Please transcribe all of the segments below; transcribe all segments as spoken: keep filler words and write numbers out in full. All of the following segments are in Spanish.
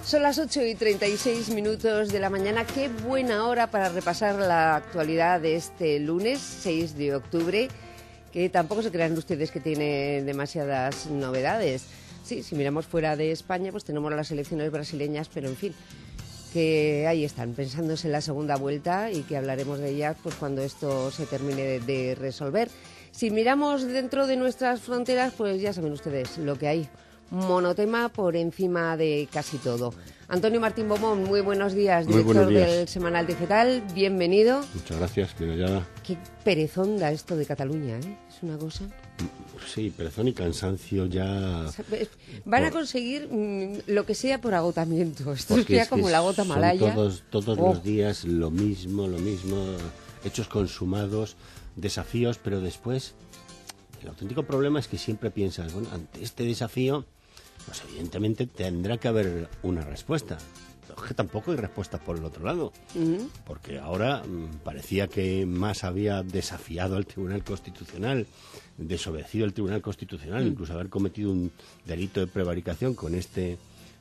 Son las ocho y treinta y seis minutos de la mañana. Qué buena hora para repasar la actualidad de este lunes, seis de octubre, que tampoco se crean ustedes que tiene demasiadas novedades. Sí, si miramos fuera de España, pues tenemos las elecciones brasileñas, pero en fin, que ahí están, pensándose en la segunda vuelta y que hablaremos de ellas pues cuando esto se termine de, de resolver. Si miramos dentro de nuestras fronteras, pues ya saben ustedes lo que hay. Monotema por encima de casi todo. Antonio Martín Bomón, muy buenos días, muy director buenos días. del Semanal Digital, bienvenido. Muchas gracias, bien hallada. Qué perezón da esto de Cataluña, ¿eh? Es una cosa... Sí, perezón y cansancio ya... Van a por... conseguir mmm, lo que sea por agotamiento. Esto es ya es como que la gota malaya. Son todos, todos oh. los días lo mismo, lo mismo, hechos consumados, desafíos, pero después... El auténtico problema es que siempre piensas, bueno, ante este desafío... Pues evidentemente tendrá que haber una respuesta. Pero es que tampoco hay respuestas por el otro lado. Uh-huh. Porque ahora mmm, parecía que más había desafiado al Tribunal Constitucional, desobedecido al Tribunal Constitucional, uh-huh. incluso haber cometido un delito de prevaricación con este...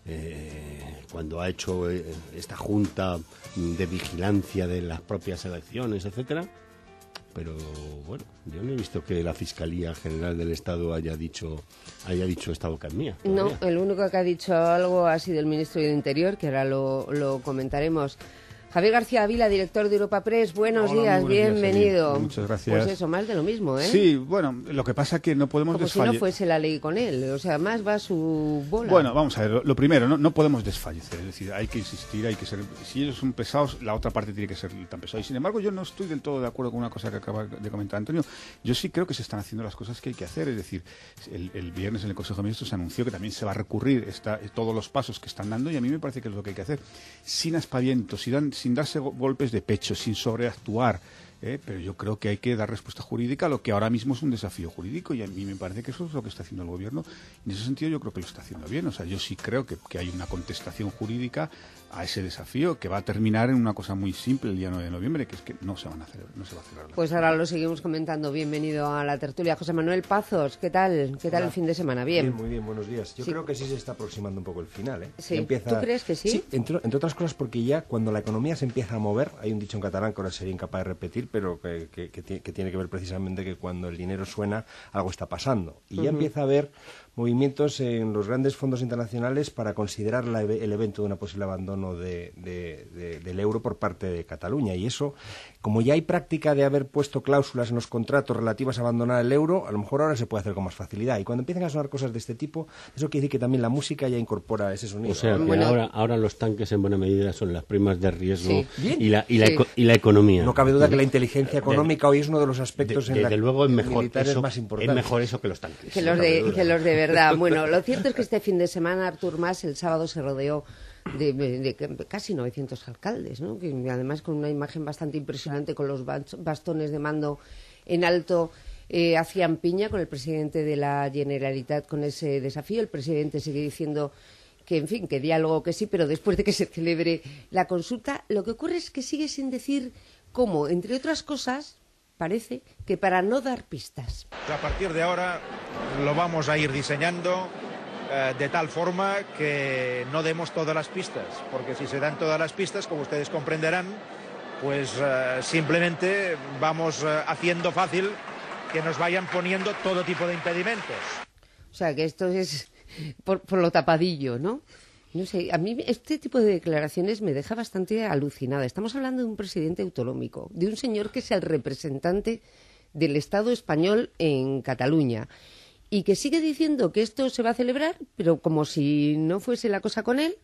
Eh, cuando ha hecho eh, esta junta de vigilancia de las propias elecciones, etcétera. Pero bueno, yo no he visto que la Fiscalía General del Estado haya dicho haya dicho esta boca es mía. No, el único que ha dicho algo ha sido el ministro de Interior, que ahora lo, lo comentaremos. Javier García Ávila, director de Europa Press, buenos Hola, días, muy buenos bienvenido. Días, Muchas gracias. Pues eso, más de lo mismo, ¿eh? Sí, bueno, lo que pasa es que no podemos Como desfallecer. si no fuese la ley con él, o sea, más va su bola. Bueno, vamos a ver, lo, lo primero, no, no podemos desfallecer, es decir, hay que insistir, hay que ser... Si ellos son pesados, la otra parte tiene que ser tan pesada. Y sin embargo, yo no estoy del todo de acuerdo con una cosa que acaba de comentar Antonio. Yo sí creo que se están haciendo las cosas que hay que hacer, es decir, el, el viernes en el Consejo de Ministros se anunció que también se va a recurrir esta, todos los pasos que están dando y a mí me parece que es lo que hay que hacer, sin aspavientos, sin, dan, sin darse golpes de pecho, sin sobreactuar, ¿eh? Pero yo creo que hay que dar respuesta jurídica a lo que ahora mismo es un desafío jurídico y a mí me parece que eso es lo que está haciendo el gobierno. En ese sentido yo creo que lo está haciendo bien, o sea, yo sí creo que, que hay una contestación jurídica a ese desafío que va a terminar en una cosa muy simple el día nueve de noviembre, que es que no se van a hacer, no se va a cerrar. Pues ahora lo seguimos comentando. Bienvenido a la tertulia. José Manuel Pazos, ¿qué tal? ¿Qué tal Hola. El fin de semana? Bien. Bien, muy bien, buenos días. Yo sí. creo que sí se está aproximando un poco el final, ¿eh? Sí. Empieza... ¿Tú crees que sí? Sí, entre, entre otras cosas porque ya cuando la economía se empieza a mover, hay un dicho en catalán que ahora sería incapaz de repetir, pero que, que, que, que tiene que ver precisamente que cuando el dinero suena, algo está pasando. Y ya uh-huh. empieza a haber movimientos en los grandes fondos internacionales para considerar la, el evento de una posible abandono de, de, de, del euro por parte de Cataluña. Y eso, como ya hay práctica de haber puesto cláusulas en los contratos relativas a abandonar el euro, a lo mejor ahora se puede hacer con más facilidad. Y cuando empiezan a sonar cosas de este tipo, eso quiere decir que también la música ya incorpora ese sonido. O sea, que bueno, ahora, ahora los tanques en buena medida son las primas de riesgo sí. y, la, y, la sí. eco, y la economía. No cabe duda que la inteligencia económica de, hoy es uno de los aspectos de, en desde la luego es mejor militares eso, más importantes. Es mejor eso que los tanques. Que los de, que los de verdad. Bueno, lo cierto es que este fin de semana Artur Mas el sábado se rodeó de, de, de casi novecientos alcaldes, ¿no? Que además con una imagen bastante impresionante con los bastones de mando en alto eh, hacían piña con el presidente de la Generalitat con ese desafío. El presidente sigue diciendo que, en fin, que diálogo que sí, pero después de que se celebre la consulta, lo que ocurre es que sigue sin decir cómo, entre otras cosas, parece que para no dar pistas. A partir de ahora lo vamos a ir diseñando eh, de tal forma que no demos todas las pistas, porque si se dan todas las pistas, como ustedes comprenderán, pues eh, simplemente vamos eh, haciendo fácil que nos vayan poniendo todo tipo de impedimentos. O sea, que esto es por, por lo tapadillo, ¿no? No sé, a mí este tipo de declaraciones me deja bastante alucinada. Estamos hablando de un presidente autonómico, de un señor que es el representante del Estado español en Cataluña y que sigue diciendo que esto se va a celebrar, pero como si no fuese la cosa con él.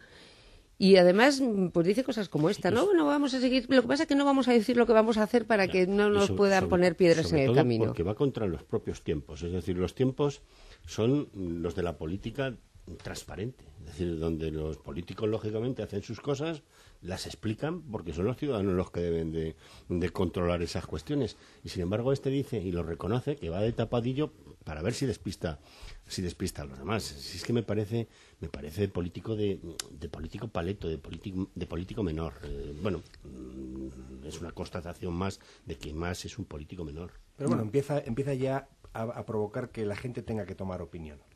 Y además, pues dice cosas como esta, ¿no? Bueno, vamos a seguir. Lo que pasa es que no vamos a decir lo que vamos a hacer para que no nos sobre, puedan sobre, poner piedras sobre en el todo camino. Porque va contra los propios tiempos. Es decir, los tiempos son los de la política transparente. Es decir, donde los políticos, lógicamente, hacen sus cosas, las explican, porque son los ciudadanos los que deben de, de controlar esas cuestiones. Y, sin embargo, este dice, y lo reconoce, que va de tapadillo para ver si despista si despista a los demás. Si es que me parece me parece político de, de político paleto, de político, de político menor. Eh, bueno, es una constatación más de que más es un político menor. Pero bueno, empieza, empieza ya a, a provocar que la gente tenga que tomar opinión.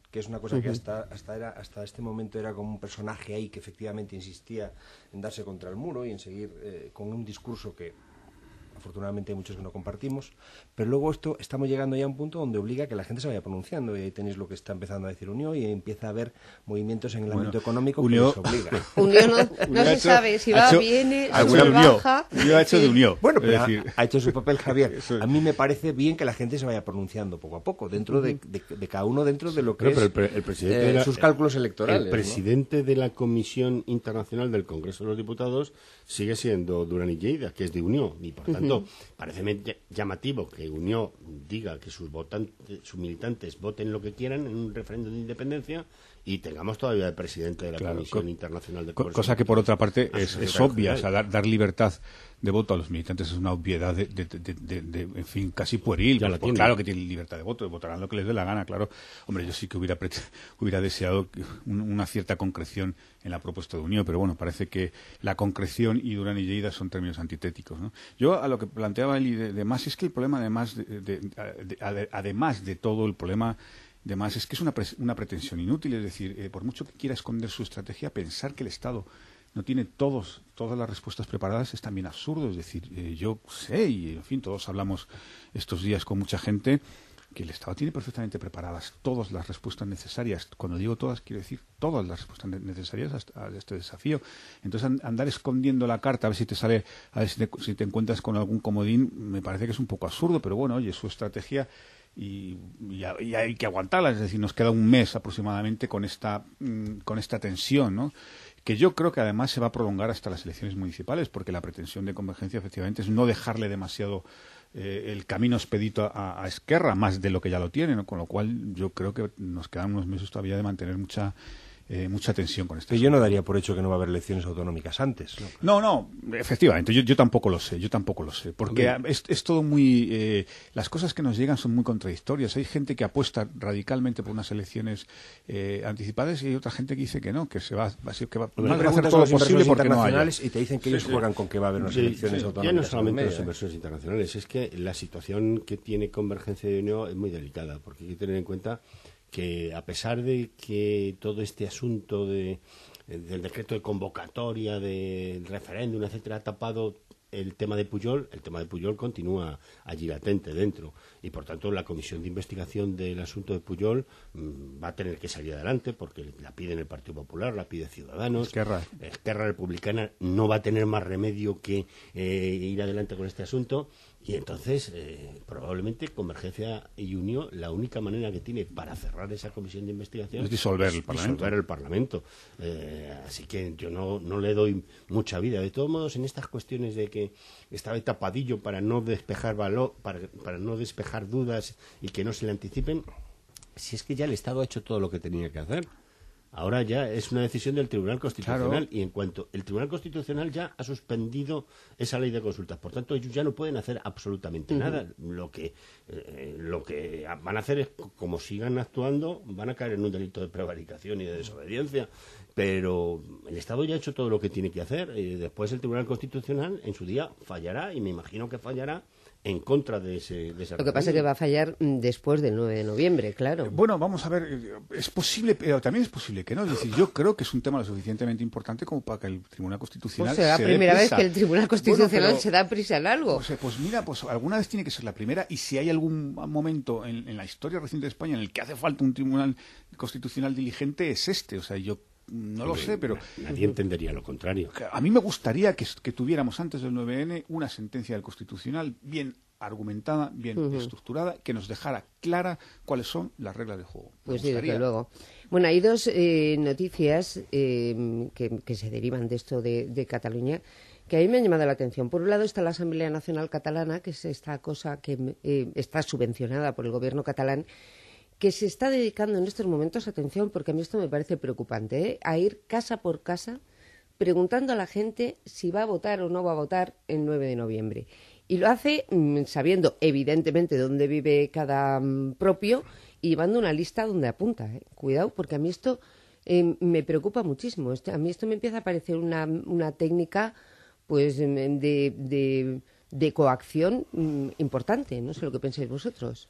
que es una cosa que hasta hasta era hasta este momento era como un personaje ahí que efectivamente insistía en darse contra el muro y en seguir eh, con un discurso que afortunadamente hay muchos que no compartimos, pero luego esto estamos llegando ya a un punto donde obliga a que la gente se vaya pronunciando, y ahí tenéis lo que está empezando a decir Unió, y empieza a haber movimientos en el bueno, ámbito económico Unió, que les obliga. Unió no, no Unió se hecho, sabe si va, hecho, viene, ha si hecho Unió, baja. Unió ha hecho Sí. de Unió. Bueno, pero es ha, decir, ha hecho su papel Javier. Eso. A mí me parece bien que la gente se vaya pronunciando poco a poco, dentro de, de, de cada uno dentro de lo que Pero, es pero el, el presidente eh, de la- sus cálculos electorales. El ¿no? presidente de la Comisión Internacional del Congreso de los Diputados sigue siendo Duran y Lleida, que es de Unió, y por tanto parece llamativo que Unió diga que sus votantes, sus militantes voten lo que quieran en un referéndum de independencia y tengamos todavía el presidente de la Claro, Comisión co- Internacional del co- Congreso. cosa que por otra parte Ah, es, sí, es secretario obvia, o sea, general. dar, dar libertad de voto a los militantes es una obviedad de, de- de- de- de- en fin, casi pueril. Ya Pues, la pues tienen. claro que tienen libertad de voto, votarán lo que les dé la gana, claro. Hombre, yo sí que hubiera pret- hubiera deseado que un- una cierta concreción en la propuesta de Unión, pero bueno, parece que la concreción y Duran y Lleida son términos antitéticos, ¿no? Yo a lo que planteaba Eli de, de más es que el problema además de, de- de- ade- además de todo el problema de más es que es una, pres- una pretensión inútil, es decir, eh, por mucho que quiera esconder su estrategia, pensar que el Estado no tiene todos todas las respuestas preparadas es también absurdo. Es decir, eh, yo sé, y en fin, todos hablamos estos días con mucha gente, que el Estado tiene perfectamente preparadas todas las respuestas necesarias. Cuando digo todas, quiero decir todas las respuestas ne- necesarias a, a este desafío. Entonces, an- andar escondiendo la carta, a ver si te sale, a ver si te, si te encuentras con algún comodín, me parece que es un poco absurdo, pero bueno, oye, su estrategia y, y, a- y hay que aguantarla. Es decir, nos queda un mes aproximadamente con esta, mm, con esta tensión, ¿no? Que yo creo que además se va a prolongar hasta las elecciones municipales, porque la pretensión de Convergencia efectivamente es no dejarle demasiado eh, el camino expedito a, a Esquerra, más de lo que ya lo tiene, ¿no? Con lo cual yo creo que nos quedan unos meses todavía de mantener mucha eh, mucha tensión con este Pero yo no daría por hecho que no va a haber elecciones autonómicas antes. ¿no? No, no, efectivamente, yo, yo tampoco lo sé, yo tampoco lo sé, porque es, es todo muy... Eh, las cosas que nos llegan son muy contradictorias. Hay gente que apuesta radicalmente por unas elecciones eh, anticipadas y hay otra gente que dice que no, que se va, va a ser- que va, Hombre, van a hacer preguntas a todo los lo posible inversores porque no haya. internacionales y te dicen que ellos juegan con que va a haber unas Sí, elecciones sí, autonómicas. ya no solamente en el los medio, ¿eh? inversores internacionales, es que la situación que tiene Convergencia de Unión es muy delicada, porque hay que tener en cuenta que a pesar de que todo este asunto de, del decreto de convocatoria, del referéndum, etcétera, ha tapado el tema de Pujol, el tema de Pujol continúa allí latente dentro y por tanto la comisión de investigación del asunto de Pujol mmm, va a tener que salir adelante porque la piden el Partido Popular, la pide Ciudadanos. Esquerra. Esquerra Republicana no va a tener más remedio que eh, ir adelante con este asunto y entonces eh, probablemente Convergencia y Unión la única manera que tiene para cerrar esa comisión de investigación Es disolver el Parlamento. disolver el Parlamento. Eh, así que yo no, no le doy mucha vida. De todos modos, en estas cuestiones de que estaba ahí tapadillo para no despejar valor, para, para no despejar dudas y que no se le anticipen, si es que ya el Estado ha hecho todo lo que tenía que hacer. Ahora ya es una decisión del Tribunal Constitucional Claro. y en cuanto el Tribunal Constitucional ya ha suspendido esa ley de consultas, por tanto ellos ya no pueden hacer absolutamente nada. Lo que eh, lo que van a hacer es, como sigan actuando, van a caer en un delito de prevaricación y de desobediencia. Pero el Estado ya ha hecho todo lo que tiene que hacer y después el Tribunal Constitucional en su día fallará y me imagino que fallará en contra de ese, de ese Lo que pasa es que va a fallar mm, después del nueve de noviembre, claro. Bueno, vamos a ver, eh, es posible, pero también es posible que no. Es decir, yo creo que es un tema lo suficientemente importante como para que el Tribunal Constitucional Pues será se la dé primera vez prisa. que el Tribunal Constitucional Bueno, pero- se da prisa en algo. Pues, eh, pues mira, pues alguna vez tiene que ser la primera y si hay algún momento en, en la historia reciente de España en el que hace falta un Tribunal Constitucional diligente es este. O sea, yo no lo sé, pero nadie entendería lo contrario. a mí me gustaría que, que tuviéramos antes del nueve ene una sentencia del Constitucional bien argumentada, bien estructurada, que nos dejara clara cuáles son las reglas del juego. Me Pues sí, desde gustaría. luego. Bueno, hay dos eh, noticias eh, que, que se derivan de esto de, de Cataluña que a mí me han llamado la atención. Por un lado está la Asamblea Nacional Catalana, que es esta cosa que eh, está subvencionada por el gobierno catalán, que se está dedicando en estos momentos, atención, porque a mí esto me parece preocupante, ¿eh? a ir casa por casa preguntando a la gente si va a votar o no va a votar el nueve de noviembre. Y lo hace mm, sabiendo, evidentemente, dónde vive cada mm, propio y llevando una lista donde apunta. ¿eh? Cuidado, porque a mí esto eh, me preocupa muchísimo. Esto- a mí esto me empieza a parecer una, una técnica pues em, de, de, de coacción mm, importante. No sé lo que pensáis vosotros.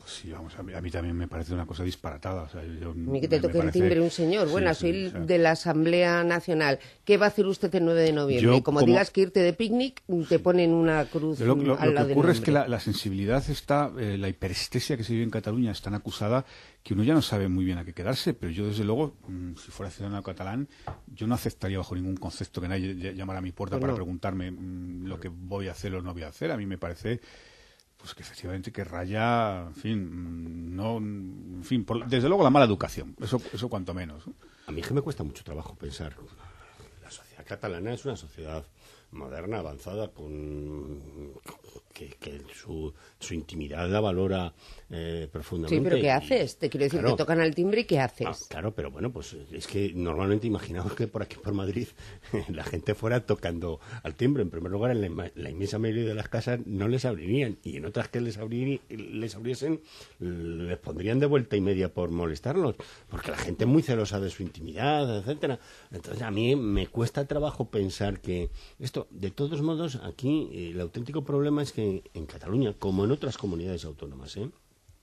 Sí, vamos, a mí, a mí también me parece una cosa disparatada. O sea, yo, a mí que te me, toque me el parece... timbre un señor. Bueno, sí, soy sí, o sea... de la Asamblea Nacional. ¿Qué va a hacer usted el nueve de noviembre? Yo, como, como digas que irte de picnic, te ponen una cruz Lo, lo, al lo lado que del ocurre es nombre. que la, la sensibilidad está, eh, la hiperestesia que se vive en Cataluña es tan acusada que uno ya no sabe muy bien a qué quedarse, pero yo desde luego, mmm, si fuera ciudadano catalán, yo no aceptaría bajo ningún concepto que nadie llamara a mi puerta pues para no. preguntarme mmm, lo que voy a hacer o no voy a hacer. A mí me parece pues que efectivamente que raya, en fin, no, en fin, por, desde luego la mala educación, eso, eso cuanto menos. A mí es que me cuesta mucho trabajo pensar. La sociedad catalana es una sociedad moderna, avanzada, con que, que su, su intimidad la valora eh, profundamente. Sí, pero ¿qué y, haces? Te quiero decir, claro, te tocan al timbre y ¿qué haces? Ah, claro, pero bueno, pues es que normalmente imaginamos que por aquí, por Madrid, la gente fuera tocando al timbre. En primer lugar, en la, la inmensa mayoría de las casas no les abrirían, y en otras que les, abrir, les abriesen, les pondrían de vuelta y media por molestarlos, porque la gente es muy celosa de su intimidad, etcétera. Entonces, a mí me cuesta trabajo pensar que esto, de todos modos, aquí eh, el auténtico problema es que en Cataluña, como en otras comunidades autónomas, ¿eh?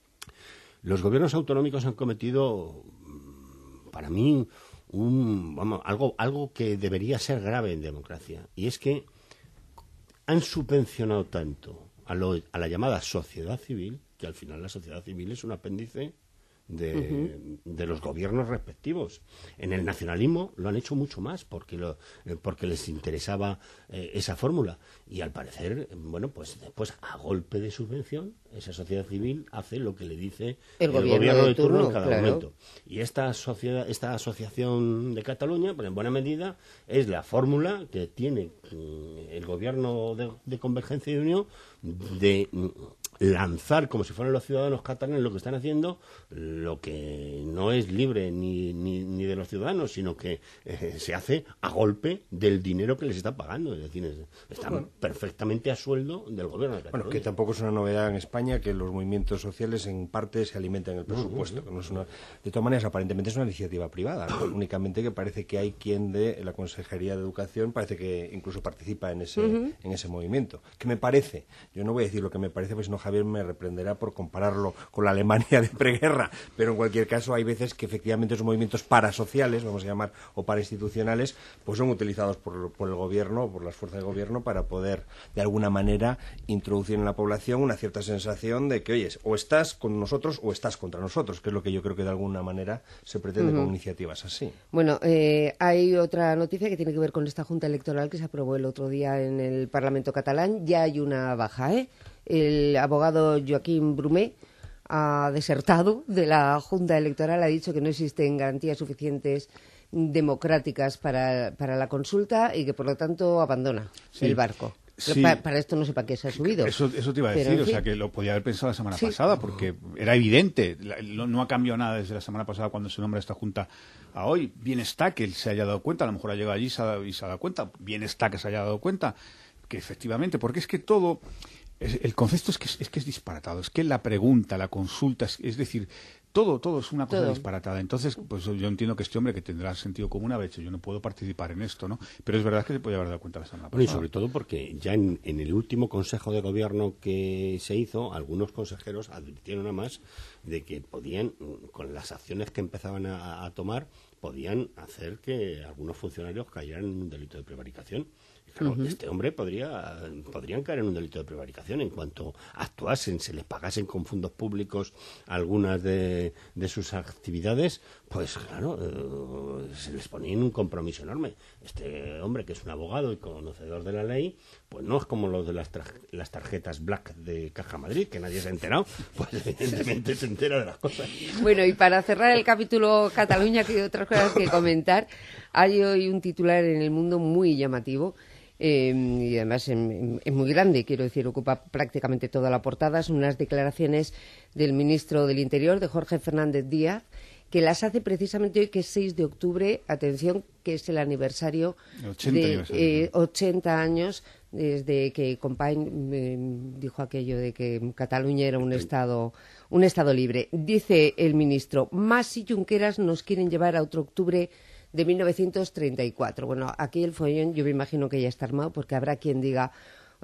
los gobiernos autonómicos han cometido, para mí, un, vamos, algo, algo que debería ser grave en democracia, y es que han subvencionado tanto a, lo, a la llamada sociedad civil, que al final la sociedad civil es un apéndice de, uh-huh. de los gobiernos respectivos. En el nacionalismo lo han hecho mucho más porque lo, eh, porque les interesaba eh, esa fórmula, y al parecer, bueno, pues después a golpe de subvención esa sociedad civil hace lo que le dice el, el gobierno, gobierno de, de turno, turno en cada claro. momento. Y esta sociedad, esta asociación de Cataluña, pues en buena medida es la fórmula que tiene mm, el gobierno de, de Convergencia y Unión de mm, lanzar, como si fueran los ciudadanos catalanes lo que están haciendo, lo que no es libre ni, ni, ni de los ciudadanos, sino que eh, se hace a golpe del dinero que les está pagando. Es decir, es, están bueno. perfectamente a sueldo del gobierno de Cataluña. Bueno, que tampoco es una novedad en España que los movimientos sociales en parte se alimentan del presupuesto. Uh-huh. Que no es una, de todas maneras, aparentemente es una iniciativa privada, ¿no? Únicamente que parece que hay quien de la Consejería de Educación parece que incluso participa en ese, uh-huh. en ese movimiento. ¿Qué me parece? Yo no voy a decir lo que me parece, pues no Javier me reprenderá por compararlo con la Alemania de preguerra, pero en cualquier caso hay veces que efectivamente esos movimientos parasociales, vamos a llamar, o parainstitucionales, pues son utilizados por, por el gobierno, por las fuerzas de gobierno, para poder de alguna manera introducir en la población una cierta sensación de que, oye, o estás con nosotros o estás contra nosotros, que es lo que yo creo que de alguna manera se pretende uh-huh. con iniciativas así. Bueno, eh, hay otra noticia que tiene que ver con esta Junta Electoral que se aprobó el otro día en el Parlamento catalán. Ya hay una baja, ¿eh? El abogado Joaquim Brumé ha desertado de la Junta Electoral, ha dicho que no existen garantías suficientes democráticas para, para la consulta y que, por lo tanto, abandona sí. el barco. Sí. Para, para esto no sé para qué se ha subido. Eso, eso te iba a decir, Pero, o sea, que lo podía haber pensado la semana sí. pasada, porque era evidente, no, no ha cambiado nada desde la semana pasada cuando se nombra esta Junta a hoy. Bien está que él se haya dado cuenta, a lo mejor ha llegado allí y se ha, y se ha dado cuenta, bien está que se haya dado cuenta, que efectivamente, porque es que todo... El concepto es que es, es que es disparatado, es que la pregunta, la consulta, es, es decir, todo todo es una cosa todo. disparatada. Entonces, pues yo entiendo que este hombre que tendrá sentido común haber dicho, yo no puedo participar en esto, ¿no? Pero es verdad que se podía haber dado cuenta la semana pasada. Bueno, y sobre todo porque ya en, en el último Consejo de Gobierno que se hizo, algunos consejeros advirtieron además de que podían, con las acciones que empezaban a, a tomar, podían hacer que algunos funcionarios cayeran en un delito de prevaricación. Claro, uh-huh. este hombre podría podrían caer en un delito de prevaricación en cuanto actuasen, se les pagasen con fondos públicos algunas de, de sus actividades, pues claro, eh, se les ponía en un compromiso enorme. Este hombre, que es un abogado y conocedor de la ley, pues no es como los de las, tra- las tarjetas Black de Caja Madrid, que nadie se ha enterado, pues evidentemente se entera de las cosas. Bueno, y para cerrar el capítulo Cataluña, que hay otras cosas que comentar, hay hoy un titular en El Mundo muy llamativo. Eh, y además es, es muy grande, quiero decir, ocupa prácticamente toda la portada. Son unas declaraciones del ministro del Interior, de Jorge Fernández Díaz, que las hace precisamente hoy, que es seis de octubre, atención, que es el aniversario de eh, ochenta años desde que Compain eh, dijo aquello de que Cataluña era un estado un estado libre. Dice el ministro, Mas y Junqueras nos quieren llevar a otro octubre de mil novecientos treinta y cuatro. Bueno, aquí el follón yo me imagino que ya está armado, porque habrá quien diga,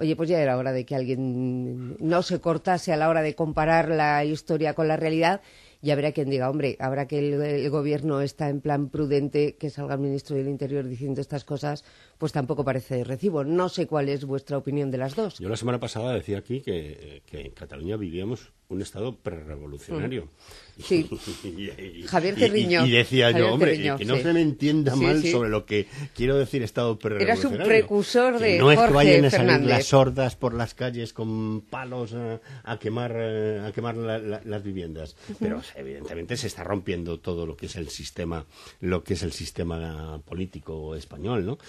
Oye, pues ya era hora de que alguien no se cortase a la hora de comparar la historia con la realidad. Y habrá quien diga, hombre, habrá que el, el gobierno está en plan prudente, que salga el ministro del Interior diciendo estas cosas, pues tampoco parece de recibo. No sé cuál es vuestra opinión de las dos. Yo la semana pasada decía aquí que, que en Cataluña vivíamos un estado prerrevolucionario. Mm. Sí. y, y, Javier Cerriño. Y, y decía Javier yo, hombre, Cerriño, que no sí. se me entienda Sí, mal sí. sobre lo que quiero decir estado prerrevolucionario. Eras un precursor Que de no es Jorge que vayan a salir Fernández. las sordas por las calles con palos a, a quemar, eh, a quemar la, la, las viviendas. Pero o sea, evidentemente se está rompiendo todo lo que es el sistema, lo que es el sistema político español, ¿no?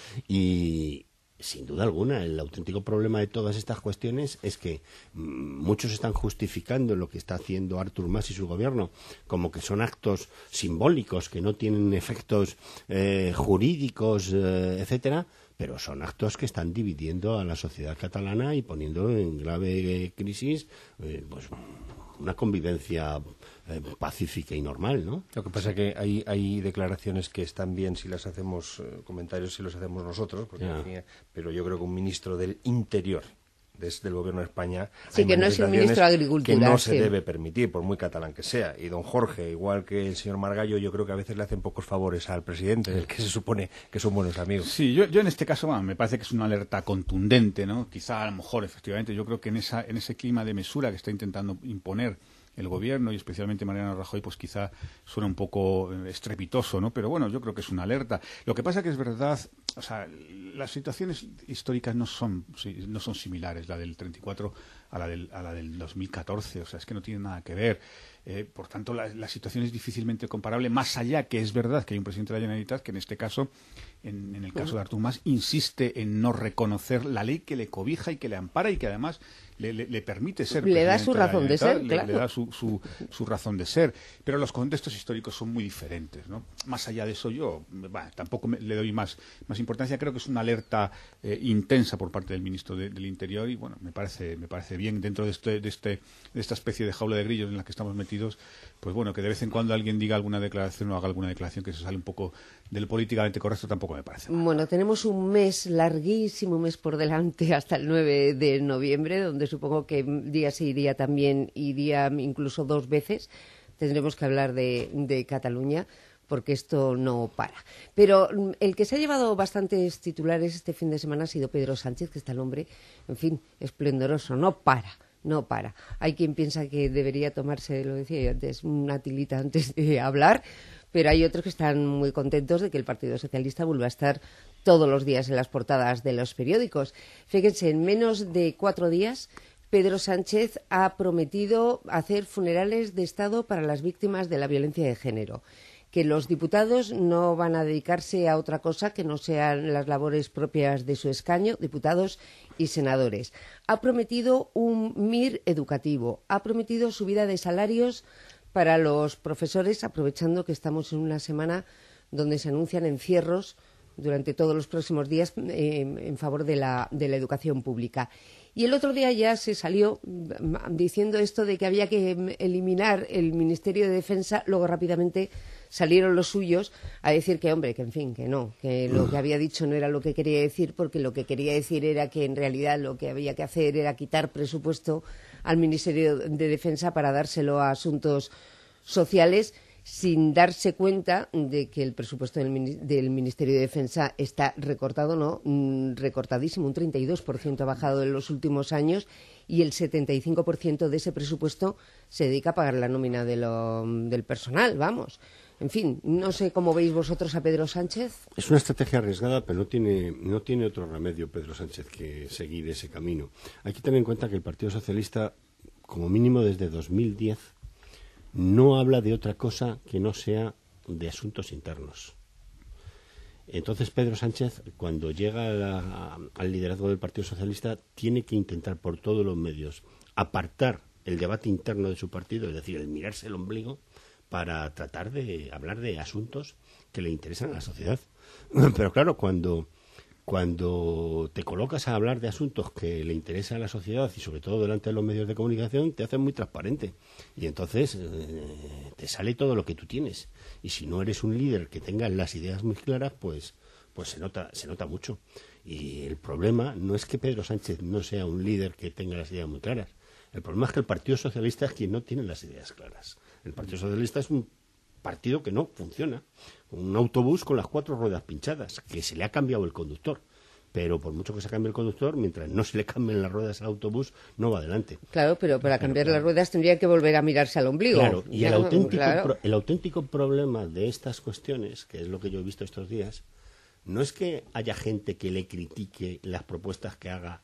Y sin duda alguna, el auténtico problema de todas estas cuestiones es que mmm, muchos están justificando lo que está haciendo Artur Mas y su gobierno como que son actos simbólicos, que no tienen efectos eh, jurídicos, eh, etcétera, pero son actos que están dividiendo a la sociedad catalana y poniendo en grave eh, crisis eh, pues, una convivencia eh, pacífica y normal, ¿no? Lo que pasa es que hay, hay declaraciones que están bien si las hacemos, eh, comentarios si los hacemos nosotros, porque, Ya. en fin, pero yo creo que un ministro del Interior desde el Gobierno de España Sí, hay que no es un manifestaciones ministro de Agricultura, que no se sí. debe permitir, por muy catalán que sea. Y don Jorge, igual que el señor Margallo, yo creo que a veces le hacen pocos favores al presidente, del que se supone que son buenos amigos. Sí, yo, yo en este caso bueno, me parece que es una alerta contundente, ¿no? Quizá a lo mejor, efectivamente, yo creo que en esa en ese clima de mesura que está intentando imponer el gobierno y especialmente Mariano Rajoy, pues quizá suena un poco eh, estrepitoso, ¿no? Pero bueno, yo creo que es una alerta. Lo que pasa que es verdad, o sea, las situaciones históricas no son sí, no son similares, la del treinta y cuatro a la del a la del dos mil catorce, o sea, es que no tiene nada que ver. Eh, por tanto, la, la situación es difícilmente comparable, más allá que es verdad que hay un presidente de la Generalitat que en este caso, en, en el caso de Artur Mas, insiste en no reconocer la ley que le cobija y que le ampara y que además le, le, le permite ser Le da presidente su de la razón de Generalitat, ser, le, claro. le da su, su, su razón de ser. Pero los contextos históricos son muy diferentes, ¿no? Más allá de eso, yo bah, tampoco me, le doy más, más importancia. Creo que es una alerta eh, intensa por parte del ministro de, del Interior y, bueno, me parece me parece bien dentro de, este, de, este, de esta especie de jaula de grillos en la que estamos metidos, pues bueno, que de vez en cuando alguien diga alguna declaración o haga alguna declaración que se sale un poco del políticamente correcto, tampoco me parece mal. Bueno, tenemos un mes, larguísimo mes por delante, hasta el nueve de noviembre, donde supongo que día sí, día también, y día incluso dos veces, tendremos que hablar de, de Cataluña, porque esto no para. Pero mm, el que se ha llevado bastantes titulares este fin de semana ha sido Pedro Sánchez, que está el hombre, en fin, esplendoroso, no para. No para. Hay quien piensa que debería tomarse, lo decía yo antes, una tilita antes de hablar, pero hay otros que están muy contentos de que el Partido Socialista vuelva a estar todos los días en las portadas de los periódicos. Fíjense, en menos de cuatro días, Pedro Sánchez ha prometido hacer funerales de Estado para las víctimas de la violencia de género, que los diputados no van a dedicarse a otra cosa que no sean las labores propias de su escaño, diputados y senadores. Ha prometido un M I R educativo, ha prometido subida de salarios para los profesores, aprovechando que estamos en una semana donde se anuncian encierros durante todos los próximos días eh, en favor de la, de la educación pública. Y el otro día ya se salió diciendo esto de que había que eliminar el Ministerio de Defensa, luego rápidamente salieron los suyos a decir que, hombre, que en fin, que no, que lo que había dicho no era lo que quería decir, porque lo que quería decir era que en realidad lo que había que hacer era quitar presupuesto al Ministerio de Defensa para dárselo a asuntos sociales, sin darse cuenta de que el presupuesto del, del Ministerio de Defensa está recortado, ¿no? Mm, recortadísimo, un treinta y dos por ciento ha bajado en los últimos años y el setenta y cinco por ciento de ese presupuesto se dedica a pagar la nómina de lo, del personal, vamos. En fin, no sé cómo veis vosotros a Pedro Sánchez. Es una estrategia arriesgada, pero no tiene, no tiene otro remedio Pedro Sánchez que seguir ese camino. Hay que tener en cuenta que el Partido Socialista, como mínimo desde dos mil diez, no habla de otra cosa que no sea de asuntos internos. Entonces Pedro Sánchez, cuando llega a la, al liderazgo del Partido Socialista, tiene que intentar por todos los medios apartar el debate interno de su partido, es decir, el mirarse el ombligo, para tratar de hablar de asuntos que le interesan a la sociedad. Pero claro, cuando, cuando te colocas a hablar de asuntos que le interesan a la sociedad y sobre todo delante de los medios de comunicación, te hacen muy transparente. Y entonces eh, te sale todo lo que tú tienes. Y si no eres un líder que tenga las ideas muy claras, pues, pues se nota, se nota mucho. Y el problema no es que Pedro Sánchez no sea un líder que tenga las ideas muy claras. El problema es que el Partido Socialista es quien no tiene las ideas claras. El Partido Socialista es un partido que no funciona. Un autobús con las cuatro ruedas pinchadas, que se le ha cambiado el conductor. Pero por mucho que se cambie el conductor, mientras no se le cambien las ruedas al autobús, no va adelante. Claro, pero para Pero, cambiar claro. las ruedas tendría que volver a mirarse al ombligo. Claro, y el Claro, auténtico, claro. pro- el auténtico problema de estas cuestiones, que es lo que yo he visto estos días, no es que haya gente que le critique las propuestas que haga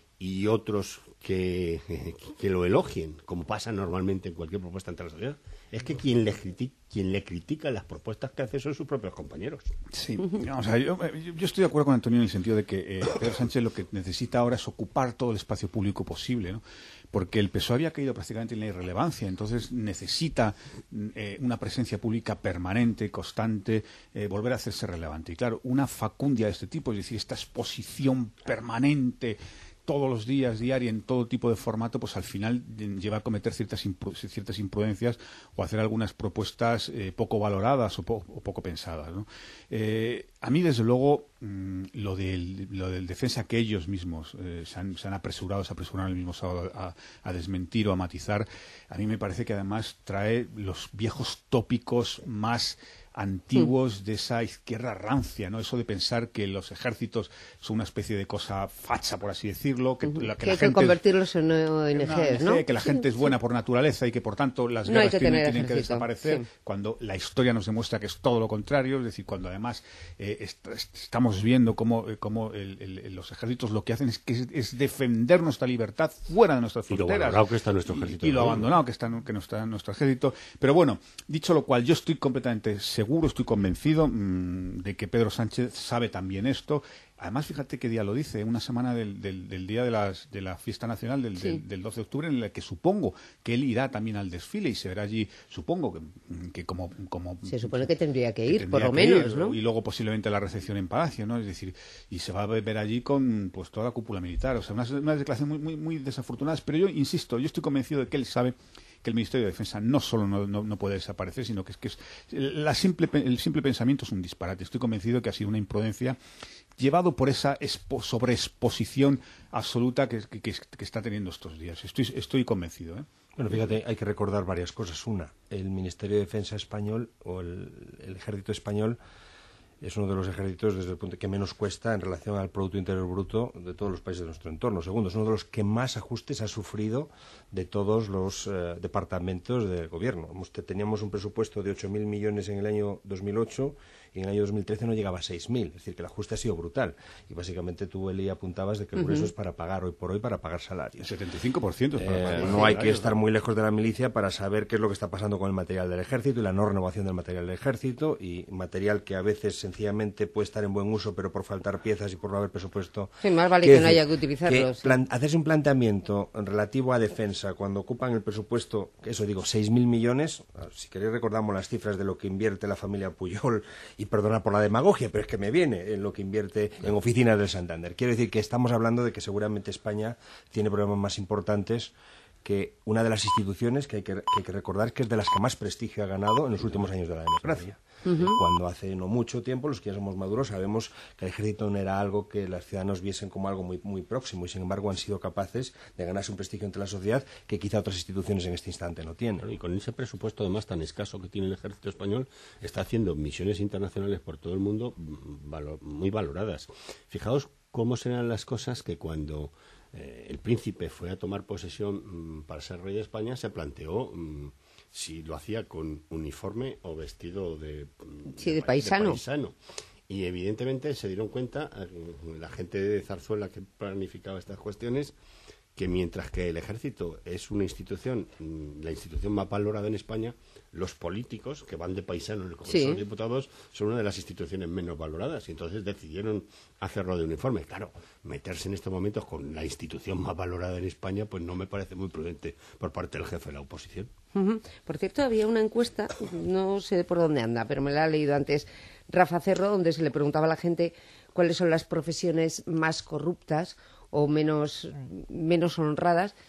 y otros que, que lo elogien, como pasa normalmente en cualquier propuesta ante la sociedad. Es que quien le, criti- quien le critica las propuestas que hace son sus propios compañeros. Sí, o sea, yo, yo estoy de acuerdo con Antonio en el sentido de que eh, Pedro Sánchez lo que necesita ahora es ocupar todo el espacio público posible, ¿no? Porque el P S O E había caído prácticamente en la irrelevancia, entonces necesita eh, una presencia pública permanente, constante, eh, volver a hacerse relevante. Y claro, una facundia de este tipo, es decir, esta exposición permanente todos los días, diaria, en todo tipo de formato, pues al final lleva a cometer ciertas, impru ciertas imprudencias o hacer algunas propuestas eh, poco valoradas o, po o poco pensadas, ¿no? Eh, a mí, desde luego, mmm, lo, del, lo del defensa que ellos mismos eh, se, han, se han apresurado, se apresuraron el mismo sábado a, a desmentir o a matizar, a mí me parece que además trae los viejos tópicos más antiguos de esa izquierda rancia, ¿no? Eso de pensar que los ejércitos son una especie de cosa facha, por así decirlo, que, la, que, que la hay gente que convertirlos en O N en una Gs, O N G, ¿no? que la gente Sí, es buena sí. por naturaleza y que por tanto las No hay guerras que tienen, tener tienen que ejército, desaparecer, sí. cuando la historia nos demuestra que es todo lo contrario, es decir, cuando además eh, est est estamos viendo cómo, eh, cómo el, el, los ejércitos lo que hacen es, que es, es defender nuestra libertad fuera de nuestras Y lo fronteras. abandonado que está nuestro ejército. Y, y lo ¿no? abandonado que está, que no está nuestro ejército. Pero bueno, dicho lo cual, yo estoy completamente seguro, estoy convencido mmm, de que Pedro Sánchez sabe también esto. Además, fíjate qué día lo dice, una semana del, del, del día de, las, de la fiesta nacional del, Sí. del, del doce de octubre, en la que supongo que él irá también al desfile y se verá allí, supongo que, que como, como... Se supone que tendría que que ir, tendría por lo que menos, ir, ¿no? Y luego posiblemente la recepción en Palacio, ¿no? Es decir, y se va a ver allí con pues toda la cúpula militar. O sea, unas, unas declaraciones muy, muy, muy desafortunadas, pero yo insisto, yo estoy convencido de que él sabe que el Ministerio de Defensa no solo no, no, no puede desaparecer, sino que es que es, la simple, el simple pensamiento es un disparate. Estoy convencido que ha sido una imprudencia llevado por esa expo, sobreexposición absoluta que, que, que, que está teniendo estos días. Estoy, estoy convencido, ¿eh? Bueno, fíjate, hay que recordar varias cosas. Una, el Ministerio de Defensa español o el, el Ejército español es uno de los ejércitos desde el punto que menos cuesta en relación al Producto Interior Bruto de todos los países de nuestro entorno. Segundo, es uno de los que más ajustes ha sufrido de todos los eh, departamentos del gobierno. Teníamos un presupuesto de ocho mil millones en el año dos mil ocho y en el año dos mil trece no llegaba a seis mil. Es decir, que el ajuste ha sido brutal. Y básicamente tú, Eli, apuntabas de que el grueso uh-huh. es para pagar hoy por hoy, para pagar salarios. El setenta y cinco por ciento es para eh, pagar No salarios, hay que estar ¿no? muy lejos de la milicia para saber qué es lo que está pasando con el material del ejército y la no renovación del material del ejército, y material que a veces sencillamente puede estar en buen uso, pero por faltar piezas y por no haber presupuesto... Sí, más vale Quiero que no decir, haya que utilizarlos. Que plan, hacerse un planteamiento relativo a defensa cuando ocupan el presupuesto, que eso digo, seis mil millones, si queréis recordamos las cifras de lo que invierte la familia Pujol, y perdona por la demagogia, pero es que me viene en lo que invierte en oficinas del Santander. Quiero decir que estamos hablando de que seguramente España tiene problemas más importantes que una de las instituciones que hay que, que hay que recordar que es de las que más prestigio ha ganado en los últimos años de la democracia. Uh-huh. Cuando hace no mucho tiempo, los que ya somos maduros, sabemos que el ejército no era algo que los ciudadanos viesen como algo muy, muy próximo, y sin embargo han sido capaces de ganarse un prestigio entre la sociedad que quizá otras instituciones en este instante no tienen. Y con ese presupuesto además tan escaso que tiene el ejército español, está haciendo misiones internacionales por todo el mundo valo- muy valoradas. Fijaos cómo serán las cosas que cuando eh, el príncipe fue a tomar posesión mmm, para ser rey de España, se planteó mmm, si lo hacía con uniforme o vestido de, sí, de, de, paisano. de paisano. Y evidentemente se dieron cuenta, la gente de Zarzuela que planificaba estas cuestiones, que mientras que el ejército es una institución, la institución más valorada en España, los políticos que van de paisano en el Congreso sí. de los Diputados son una de las instituciones menos valoradas, y entonces decidieron hacerlo de uniforme. Claro, meterse en estos momentos con la institución más valorada en España, pues no me parece muy prudente por parte del jefe de la oposición. Uh-huh. Por cierto, había una encuesta, no sé por dónde anda, pero me la he leído antes, Rafa Cerro, donde se le preguntaba a la gente cuáles son las profesiones más corruptas o menos, menos honradas,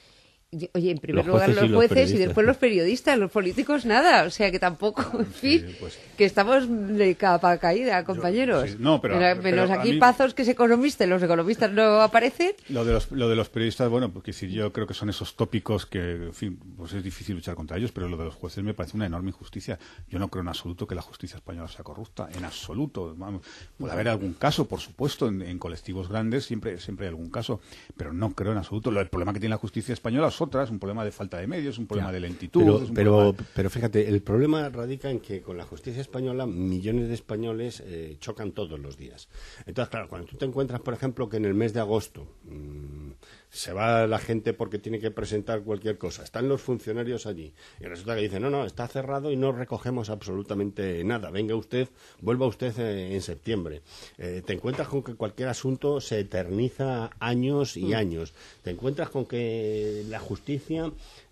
Oye, en primer Los lugar jueces los y los jueces y periodistas. después los periodistas, los políticos nada, o sea que tampoco, en fin, Sí, pues- que estamos de capa caída, compañeros. sí, no, pero- Menos pero a aquí mí- Pazos, que es economista, y los economistas no aparecen. Lo de los, lo de los periodistas, bueno, porque si yo creo que son esos tópicos que, en fin, pues es difícil luchar contra ellos, pero lo de los jueces me parece una enorme injusticia. Yo no creo en absoluto que la justicia española sea corrupta, en absoluto. Vamos, puede haber algún caso, por supuesto, en, en colectivos grandes siempre siempre hay algún caso, pero no creo en absoluto. Lo, el problema que tiene la justicia española es otra, es un problema de falta de medios, un problema de lentitud. Pero, es un pero, problema- pero fíjate, el problema radica en que con la justicia española millones de españoles eh, chocan todos los días. Entonces, claro, cuando tú te encuentras, por ejemplo, que en el mes de agosto mmm, se va la gente porque tiene que presentar cualquier cosa, están los funcionarios allí, y resulta que dicen, no, no, está cerrado y no recogemos absolutamente nada, venga usted, vuelva usted eh, en septiembre. Eh, te encuentras con que cualquier asunto se eterniza años y años. Te encuentras con que la justicia...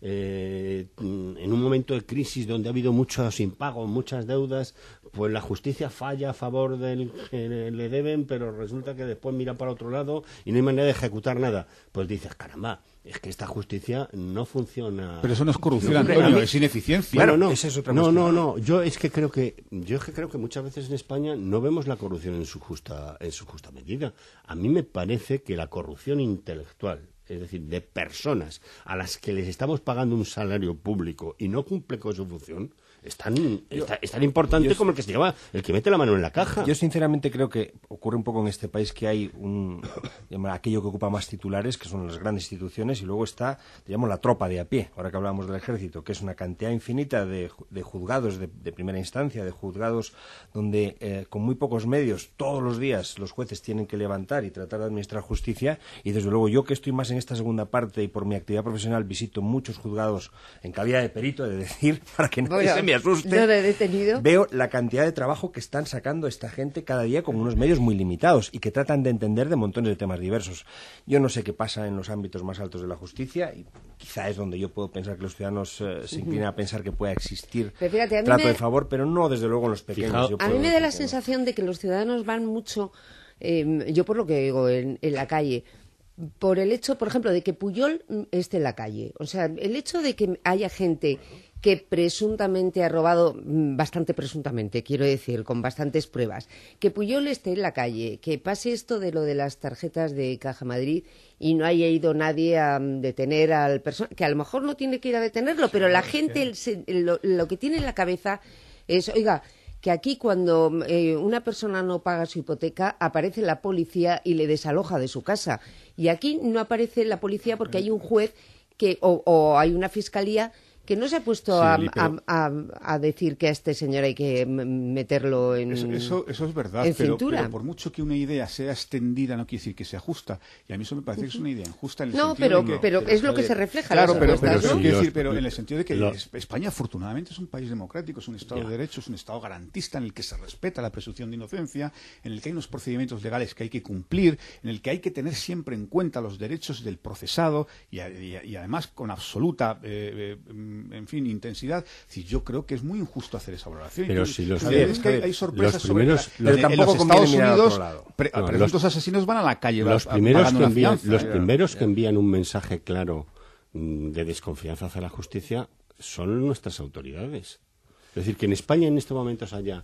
Eh, en un momento de crisis donde ha habido muchos impagos, muchas deudas, pues la justicia falla a favor del que le deben, pero resulta que después mira para otro lado y no hay manera de ejecutar nada. Pues dices, caramba, es que esta justicia no funciona. Pero eso no es corrupción, No, hombre, Antonio, a mí- es ineficiencia. Bueno, no, esa es otra no, cuestión. no, no. Yo es que creo que yo es que creo que muchas veces en España no vemos la corrupción en su justa en su justa medida. A mí me parece que la corrupción intelectual, es decir, de personas a las que les estamos pagando un salario público y no cumple con su función, es tan, es tan- es tan importante yo- como el que se lleva, el que mete la mano en la caja. Yo sinceramente creo que ocurre un poco en este país que hay un llama, aquello que ocupa más titulares, que son las grandes instituciones, y luego está, digamos, la tropa de a pie, ahora que hablábamos del ejército, que es una cantidad infinita de, ju- de juzgados de, de primera instancia, de juzgados donde eh, con muy pocos medios todos los días los jueces tienen que levantar y tratar de administrar justicia, y desde luego yo que estoy más en esta segunda parte y por mi actividad profesional visito muchos juzgados en calidad de perito, he de decir, para que nadie Bueno, se me asuste. yo de detenido. Veo la cantidad de trabajo que están sacando esta gente cada día con unos medios muy limitados y que tratan de entender de montones de temas diversos. Yo no sé qué pasa en los ámbitos más altos de la justicia y quizá es donde yo puedo pensar que los ciudadanos eh, se inclinan a pensar que pueda existir Pero fíjate, a mí trato me- de favor, pero no desde luego en los pequeños. Fijaos- Yo A mí puedo me da la decir que no. sensación de que los ciudadanos van mucho, eh, yo por lo que digo en, en la calle, por el hecho, por ejemplo, de que Pujol mm, esté en la calle. O sea, el hecho de que haya gente que presuntamente ha robado, mm, bastante presuntamente, quiero decir, con bastantes pruebas, que Pujol esté en la calle, que pase esto de lo de las tarjetas de Caja Madrid y no haya ido nadie a mm, detener al personaje, que a lo mejor no tiene que ir a detenerlo, pero la gente el se- lo, lo que tiene en la cabeza es, oiga, que aquí cuando eh, una persona no paga su hipoteca aparece la policía y le desaloja de su casa. Y aquí no aparece la policía porque hay un juez que o, o hay una fiscalía que no se ha puesto Sí, a, Lili, pero- a- a- a decir que a este señor hay que m- meterlo en, Eso, eso, eso es verdad, en pero, cintura. pero por mucho que una idea sea extendida no quiere decir que sea justa. Y a mí eso me parece que es una idea injusta en el No, sentido pero, de que... pero es lo que joder, se refleja en Claro, las pero, encuestas, pero, ¿no? eso quiero Los- decir, pero en el sentido de que los- España afortunadamente es un país democrático, es un Estado Ya. de Derecho, es un Estado garantista en el que se respeta la presunción de inocencia, en el que hay unos procedimientos legales que hay que cumplir, en el que hay que tener siempre en cuenta los derechos del procesado y, a- y a- y además con absoluta, eh, eh, en fin, intensidad. Es decir, yo creo que es muy injusto hacer esa valoración. Pero Y- si los- y Javier, es que hay, Javier, hay sorpresas los sobre primeros- la- pero en, en tampoco los conviene Estados mirar al Unidos otro lado. pre- No, presuntos asesinos van a la calle Los a- a- primeros pagando que una envían, fianza. los Ya. primeros que envían un mensaje claro mm, de desconfianza hacia la justicia son nuestras autoridades. Es decir, que en España en estos momentos haya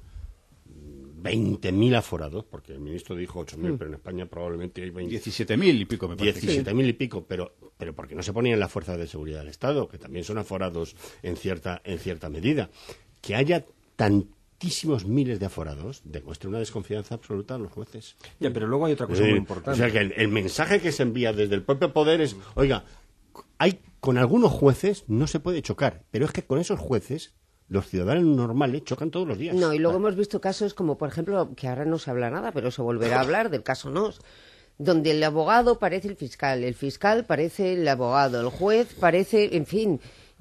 veinte mil aforados, porque el ministro dijo ocho mil, pero en España probablemente hay veinte. diecisiete mil y pico, me parece. que diecisiete mil y pico, pero, pero porque no se ponían las fuerzas de seguridad del Estado, que también son aforados en cierta, en cierta medida. Que haya tantísimos miles de aforados demuestra una desconfianza absoluta a los jueces. Ya, pero luego hay otra cosa Es muy decir, importante. O sea, que el, el mensaje que se envía desde el propio poder es, oiga, hay con algunos jueces no se puede chocar, pero es que con esos jueces los ciudadanos normales chocan todos los días. No, y luego hemos visto casos como, por ejemplo, que ahora no se habla nada, pero se volverá a hablar del caso Nos, donde el abogado parece el fiscal, el fiscal parece el abogado, el juez parece, en fin,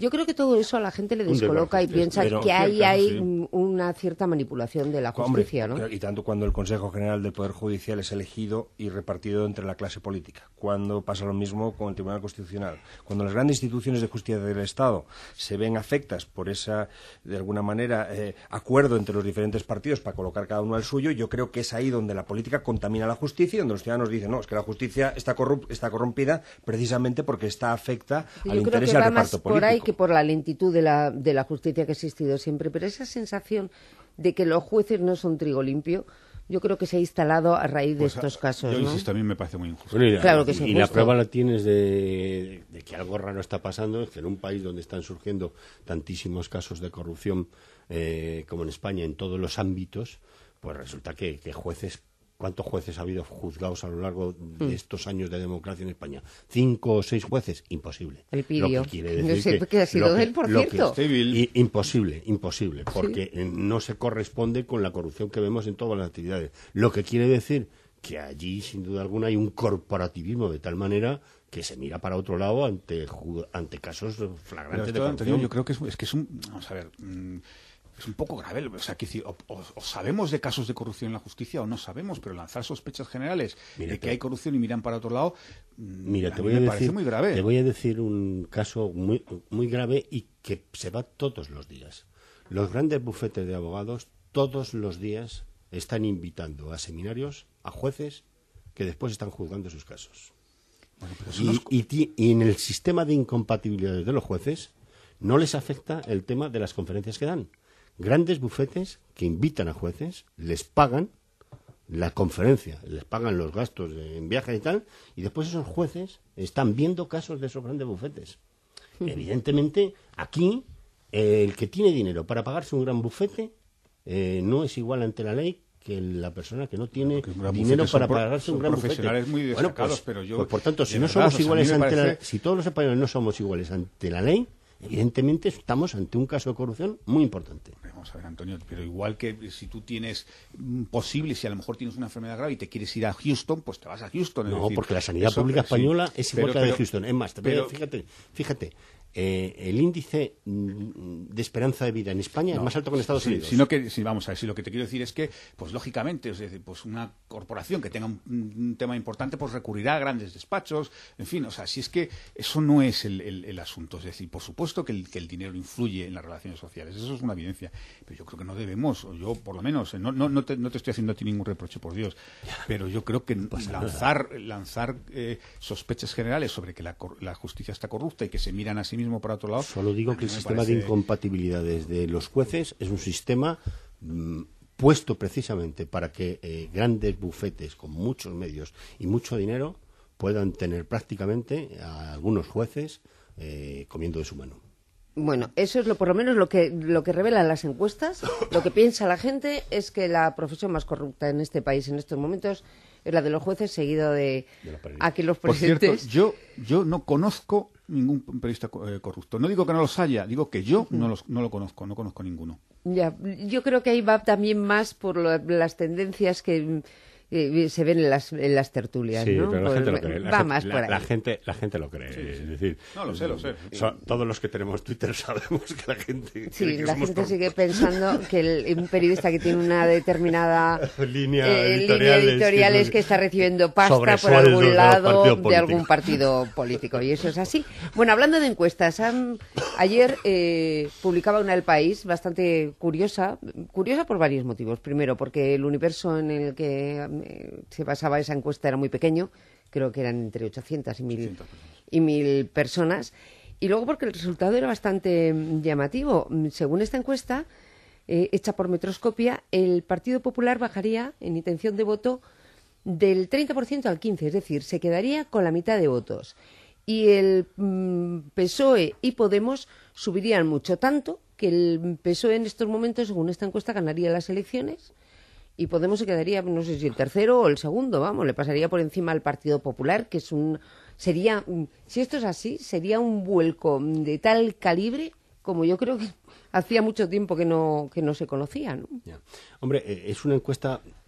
Yo creo que todo eso a la gente le Un descoloca y debate, piensa pero que ahí cierto, hay sí. una cierta manipulación de la justicia, Hombre, ¿no? y tanto cuando el Consejo General del Poder Judicial es elegido y repartido entre la clase política. Cuando pasa lo mismo con el Tribunal Constitucional. Cuando las grandes instituciones de justicia del Estado se ven afectas por esa, de alguna manera, eh, acuerdo entre los diferentes partidos para colocar cada uno al suyo, yo creo que es ahí donde la política contamina la justicia y donde los ciudadanos dicen, no, es que la justicia está, corrup está corrompida precisamente porque está afecta Yo al creo interés que y al va reparto más político. por ahí que por la lentitud de la, de la justicia que ha existido siempre, pero esa sensación de que los jueces no son trigo limpio, yo creo que se ha instalado a raíz de Pues, estos casos, Yo ¿no? insisto, a mí me parece muy injusto. Bueno, y la, Claro que es y la injusto. prueba la tienes de, de que algo raro está pasando, es que en un país donde están surgiendo tantísimos casos de corrupción eh, como en España en todos los ámbitos, pues resulta que, que jueces, ¿cuántos jueces ha habido juzgados a lo largo de Mm. estos años de democracia en España? ¿Cinco o seis jueces? Imposible. El Pidio. Lo que quiere No decir sé qué ha sido lo de él, por lo que- cierto. Civil. y- imposible, imposible, porque eh, no se corresponde con la corrupción que vemos en todas las actividades. Lo que quiere decir que allí, sin duda alguna, hay un corporativismo de tal manera que se mira para otro lado ante, ju- ante casos Pero flagrantes esto, de Antonio, corrupción. yo creo que es, es que es un, vamos a ver, mm, es un poco grave. O sea, que decir, o, o- o sabemos de casos de corrupción en la justicia o no sabemos, pero lanzar sospechas generales Mira, de que te- hay corrupción y miran para otro lado, mm, Mira, a te mí voy a me parece decir, muy grave. te voy a decir un caso muy, muy grave y que se va todos los días. Los grandes bufetes de abogados todos los días están invitando a seminarios a jueces que después están juzgando sus casos. Bueno, pero eso Y, no es- y ti- y en el sistema de incompatibilidades de los jueces no les afecta el tema de las conferencias que dan. Grandes bufetes que invitan a jueces, les pagan la conferencia, les pagan los gastos de- en viajes y tal, y después esos jueces están viendo casos de esos grandes bufetes. Evidentemente, aquí, eh, el que tiene dinero para pagarse un gran bufete eh, no es igual ante la ley que la persona que no tiene Porque un gran dinero bufete son para pro- pagarse son un gran bufete. profesionales muy Bueno, destacados, pues, pero yo, pues, por tanto, si de no verdad, somos o sea, a mí iguales me ante la, parece- si todos los españoles no somos iguales ante la ley, evidentemente estamos ante un caso de corrupción muy importante. Vamos a ver, Antonio, pero igual que si tú tienes mm, posible, si a lo mejor tienes una enfermedad grave y te quieres ir a Houston, pues te vas a Houston. es No, decir, porque la sanidad eso, pública sí. española es igual Pero- que la de pero- Houston. Es más, te voy a- pero- fíjate, fíjate, eh, el índice mm, de esperanza de vida en España No, es más alto que en Estados sí, Unidos. Sino que, sí, vamos a ver, si lo que te quiero decir es que, pues lógicamente, es decir, pues una corporación que tenga un, un tema importante, pues recurrirá a grandes despachos, en fin, o sea, si es que eso no es el, el- el asunto, es decir, por supuesto que el, que el dinero influye en las relaciones sociales, eso es una evidencia, pero yo creo que no debemos, o yo por lo menos, eh, no, no, no, te, no te estoy haciendo a ti ningún reproche, por Dios, pero yo creo que lanzar, lanzar eh, sospechas generales sobre que la, cor- la justicia está corrupta y que se miran a sí mismo para otro lado. Solo digo a que mí el me sistema de parece- incompatibilidades de los jueces es un sistema mm, puesto precisamente para que eh, grandes bufetes con muchos medios y mucho dinero puedan tener prácticamente a algunos jueces eh, comiendo de su mano. Bueno, eso es lo por lo menos lo que lo que revelan las encuestas. Lo que piensa la gente es que la profesión más corrupta en este país en estos momentos es la de los jueces, seguido de De la periodista. aquí los Por cierto, presentes. yo, yo no conozco ningún periodista co- eh, corrupto. No digo que no los haya, digo que yo no, los, no lo conozco, no conozco ninguno. Ya, yo creo que ahí va también más por lo- las tendencias que eh, se ven en las, en las tertulias, Sí, ¿no? pero la Por- gente lo cree. La va gente- más la- por ahí. La gente, la gente lo cree. Es decir, No, lo sé, lo sé. so- todos los que tenemos Twitter sabemos que la gente. cree Sí, que la somos gente corruptos. sigue pensando que el- un periodista que tiene una determinada Línea eh, editorial línea es editorial que- es que está recibiendo pasta por sobresueldos de algún los lado partidos de políticos. algún partido político, y eso es así. Bueno, hablando de encuestas, han- ayer eh, publicaba una El País bastante curiosa, curiosa por varios motivos. Primero, porque el universo en el que eh, se basaba esa encuesta era muy pequeño, creo que eran entre ochocientas y mil, y mil personas, y luego porque el resultado era bastante mm, llamativo. Mm, Según esta encuesta, eh, hecha por Metroscopia, el Partido Popular bajaría en intención de voto del treinta por ciento al quince por ciento, es decir, se quedaría con la mitad de votos. Y el mm, P S O E y Podemos subirían mucho, tanto que el P S O E en estos momentos, según esta encuesta, ganaría las elecciones y Podemos se quedaría, no sé si el tercero o el segundo, vamos, le pasaría por encima al Partido Popular, que es un, sería, mm, si esto es así, sería un vuelco de tal calibre como yo creo que hacía mucho tiempo que no, que no se conocía, ¿no? Ya. Hombre, eh, es una encuesta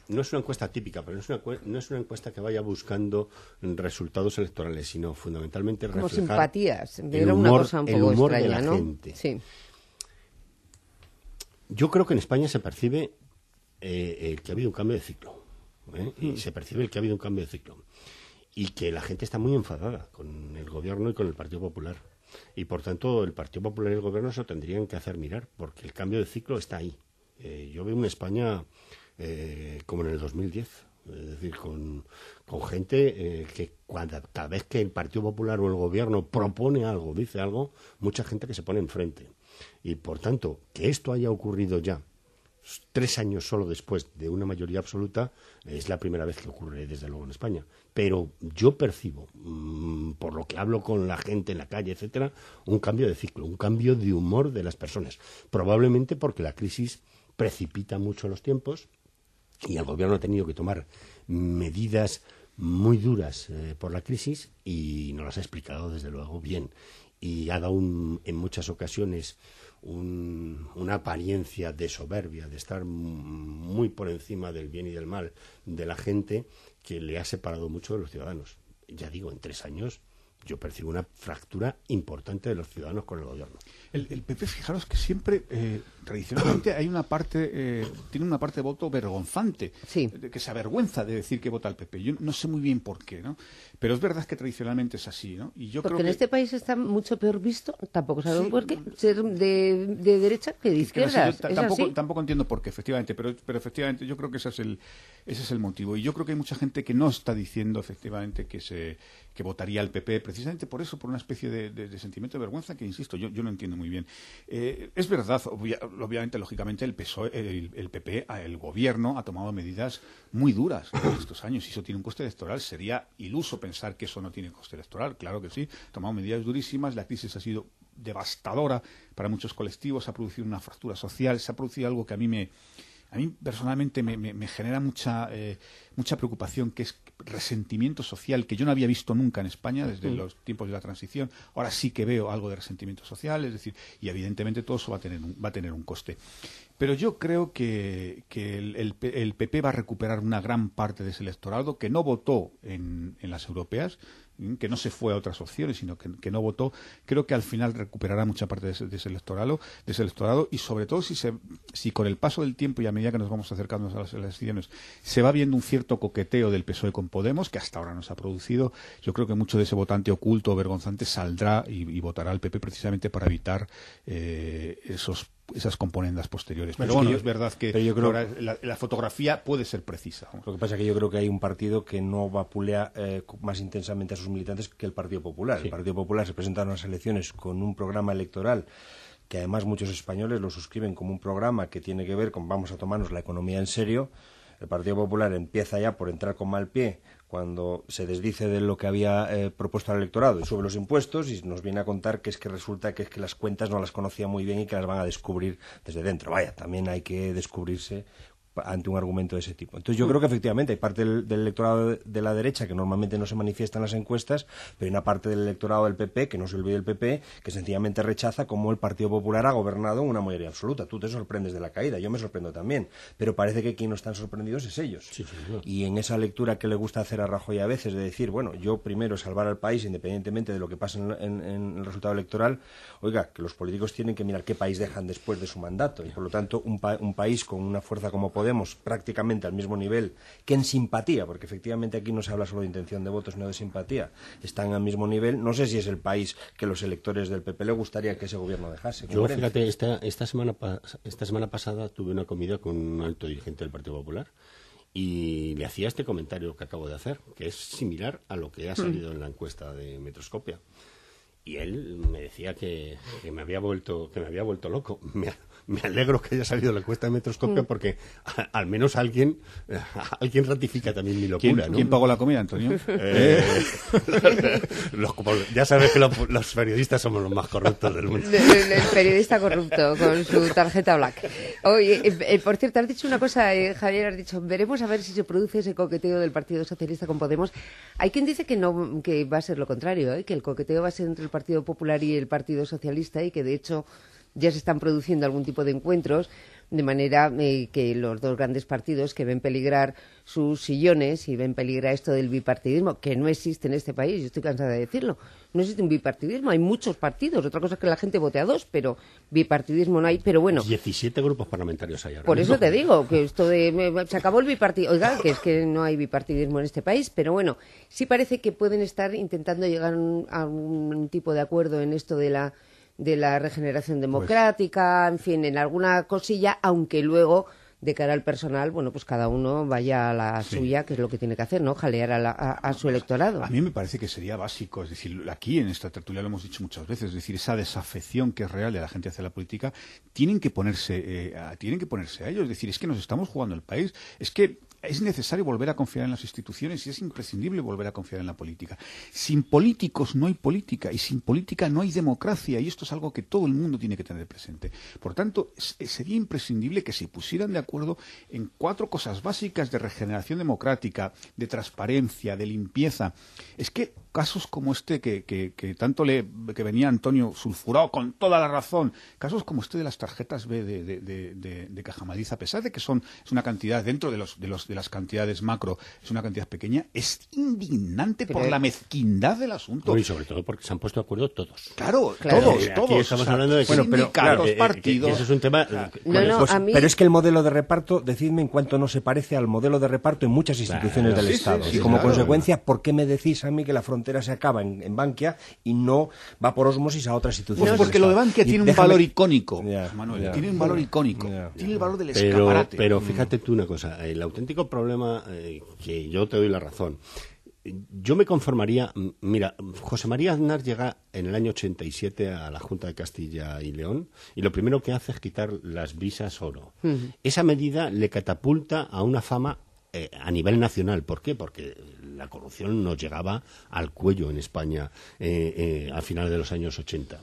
no es una encuesta típica, pero no es una, no es una encuesta que vaya buscando resultados electorales, sino fundamentalmente como reflejar simpatías. el Era humor, una cosa un el poco humor extraña, de la ¿no? gente. Sí. Yo creo que en España se percibe eh, el que ha habido un cambio de ciclo. ¿eh? Y Mm. se percibe el que ha habido un cambio de ciclo. Y que la gente está muy enfadada con el gobierno y con el Partido Popular. Y por tanto, el Partido Popular y el gobierno se lo tendrían que hacer mirar, porque el cambio de ciclo está ahí. Eh, yo veo una España eh, como en el dos mil diez. Es decir, con, con gente eh, que cuando, cada vez que el Partido Popular o el gobierno propone algo, dice algo, mucha gente que se pone enfrente. Y por tanto, que esto haya ocurrido ya tres años solo después de una mayoría absoluta es la primera vez que ocurre, desde luego, en España. Pero yo percibo, mmm, por lo que hablo con la gente en la calle, etcétera, un cambio de ciclo, un cambio de humor de las personas. Probablemente porque la crisis precipita mucho los tiempos y el gobierno ha tenido que tomar medidas muy duras eh, por la crisis y nos las ha explicado, desde luego, bien. Y ha dado un, en muchas ocasiones un, una apariencia de soberbia, de estar muy por encima del bien y del mal de la gente, que le ha separado mucho de los ciudadanos. Ya digo, en tres años yo percibo una fractura importante de los ciudadanos con el gobierno. El, el P P, fijaros que siempre, eh, tradicionalmente, hay una parte, eh, tiene una parte de voto vergonzante, Sí. de, que se avergüenza de decir que vota al P P. Yo no sé muy bien por qué, ¿no? Pero es verdad que tradicionalmente es así, ¿no? Y yo Porque creo en que, este país está mucho peor visto, tampoco sabemos Sí. por qué, ser de, de derecha que de que no sé, izquierdas. yo ta- ¿Es tampoco, así? tampoco entiendo por qué, efectivamente, pero, pero efectivamente yo creo que ese es el ese es el motivo. Y yo creo que hay mucha gente que no está diciendo efectivamente que se que votaría al P P, precisamente por eso, por una especie de, de, de sentimiento de vergüenza que, insisto, yo, yo no entiendo muy bien. Eh, es verdad, obvia, obviamente, lógicamente, el P S O E, el, el P P, el gobierno ha tomado medidas muy duras en estos años y eso tiene un coste electoral. Sería iluso pensar que eso no tiene coste electoral, claro que sí. Ha tomado medidas durísimas, la crisis ha sido devastadora para muchos colectivos, se ha producido una fractura social, se ha producido algo que a mí me... A mí personalmente me, me, me genera mucha eh, mucha preocupación, que es resentimiento social, que yo no había visto nunca en España desde los tiempos de la transición. Ahora sí que veo algo de resentimiento social, es decir, y evidentemente todo eso va a tener un, va a tener un coste. Pero yo creo que, que el, el, el P P va a recuperar una gran parte de ese electorado que no votó en, en las europeas, que no se fue a otras opciones, sino que, que no votó. Creo que al final recuperará mucha parte de ese, de ese electorado, de ese electorado, y sobre todo si, se, si con el paso del tiempo y a medida que nos vamos acercando a las elecciones se va viendo un cierto coqueteo del P S O E con Podemos, que hasta ahora no se ha producido, yo creo que mucho de ese votante oculto o vergonzante saldrá y, y votará al P P precisamente para evitar eh, esos esas componendas posteriores. Pero bueno, es verdad que pero yo creo- ahora la, la fotografía puede ser precisa. Lo que pasa es que yo creo que hay un partido que no vapulea eh, más intensamente a sus militantes que el Partido Popular. Sí. El Partido Popular se presenta a unas elecciones con un programa electoral que además muchos españoles lo suscriben como un programa que tiene que ver con vamos a tomarnos la economía en serio. El Partido Popular empieza ya por entrar con mal pie cuando se desdice de lo que había eh, propuesto al electorado y sube los impuestos y nos viene a contar que es que resulta que es que las cuentas no las conocía muy bien y que las van a descubrir desde dentro. Vaya, también hay que descubrirse ante un argumento de ese tipo. Entonces yo creo que efectivamente hay parte del, del electorado de, de la derecha que normalmente no se manifiesta en las encuestas, pero hay una parte del electorado del P P, que no se olvide el P P, que sencillamente rechaza cómo el Partido Popular ha gobernado en una mayoría absoluta. Tú te sorprendes de la caída, yo me sorprendo también, pero parece que quien no están sorprendidos es ellos. Sí, sí, no. Y en esa lectura que le gusta hacer a Rajoy a veces de decir, bueno, yo primero salvar al país independientemente de lo que pase en, en, en el resultado electoral, oiga, que los políticos tienen que mirar qué país dejan después de su mandato y por lo tanto un, pa un país con una fuerza como Podemos prácticamente al mismo nivel que en simpatía, porque efectivamente aquí no se habla solo de intención de votos, sino de simpatía, están al mismo nivel. No sé si es el país que los electores del P P le gustaría que ese gobierno dejase. Yo, Coherencia. fíjate, esta, esta, semana pa- esta semana pasada tuve una comida con un alto dirigente del Partido Popular y le hacía este comentario que acabo de hacer, que es similar a lo que ha salido en la encuesta de Metroscopia. Y él me decía que, que me había vuelto que me había vuelto loco. Me, me alegro que haya salido la encuesta de Metroscopia porque a, al menos alguien alguien ratifica también mi ¿Quién, locura, ¿no? ¿quién pagó la comida, Antonio? Eh, los- ya sabes que los, los periodistas somos los más corruptos del mundo. El, el- el periodista corrupto con su tarjeta black. Oye, eh, eh, por cierto, has dicho una cosa, eh, Javier, has dicho, veremos a ver si se produce ese coqueteo del Partido Socialista con Podemos. Hay quien dice que no, que va a ser lo contrario, ¿eh? Que el coqueteo va a ser entre el Partido Popular y el Partido Socialista y que de hecho ya se están produciendo algún tipo de encuentros de manera eh, que los dos grandes partidos que ven peligrar sus sillones y ven peligrar esto del bipartidismo, que no existe en este país, yo estoy cansada de decirlo, no existe un bipartidismo, hay muchos partidos, otra cosa es que la gente vote a dos, pero bipartidismo no hay, pero bueno. diecisiete grupos parlamentarios hay ahora. Por eso te digo, que esto de, se acabó el bipartidismo, oiga, que es que no hay bipartidismo en este país, pero bueno, sí parece que pueden estar intentando llegar a un tipo de acuerdo en esto de la de la regeneración democrática, pues, en fin, en alguna cosilla, aunque luego, de cara al personal, bueno, pues cada uno vaya a la sí. suya, que es lo que tiene que hacer, ¿no? Jalear a, la, a, a su electorado. A mí me parece que sería básico, es decir, aquí en esta tertulia lo hemos dicho muchas veces, es decir, esa desafección que es real de la gente hacia la política, tienen que ponerse, eh, a, tienen que ponerse a ellos, es decir, es que nos estamos jugando el país, es que es necesario volver a confiar en las instituciones y es imprescindible volver a confiar en la política. Sin políticos no hay política y sin política no hay democracia y esto es algo que todo el mundo tiene que tener presente. Por tanto, es, sería imprescindible que se pusieran de acuerdo en cuatro cosas básicas de regeneración democrática, de transparencia, de limpieza. Es que casos como este que, que, que tanto le que venía Antonio sulfurado con toda la razón, casos como este de las tarjetas B de, de, de, de, de Caja Madrid, a pesar de que son es una cantidad dentro de los de los de las cantidades macro, es una cantidad pequeña, es indignante Pero por la mezquindad del asunto. No, y sobre todo porque se han puesto de acuerdo todos. Claro, claro todos, eh, todos. Aquí estamos o sea, hablando de que, bueno, pero, claro, eh, partidos. Que, que eso es un tema. Claro. No, no, pues, a mí... Pero es que el modelo de reparto, decidme en cuánto no se parece al modelo de reparto en muchas instituciones claro, del sí, Estado. Sí, y sí, como claro, consecuencia, claro. ¿por qué me decís a mí que la frontera se acaba en, en Bankia y no va por osmosis a otras instituciones? Pues porque del lo de Bankia y tiene déjame... un valor icónico, yeah, Manuel. Yeah, tiene un valor icónico. Yeah, tiene el valor del pero, escaparate. Pero fíjate tú una cosa, el auténtico problema, eh, que yo te doy la razón, yo me conformaría, mira, José María Aznar llega en el año ochenta y siete a la Junta de Castilla y León y lo primero que hace es quitar las visas oro. Uh-huh. Esa medida le catapulta a una fama eh, a nivel nacional. ¿Por qué? Porque la corrupción nos llegaba al cuello en España eh, eh, al final de los años ochenta.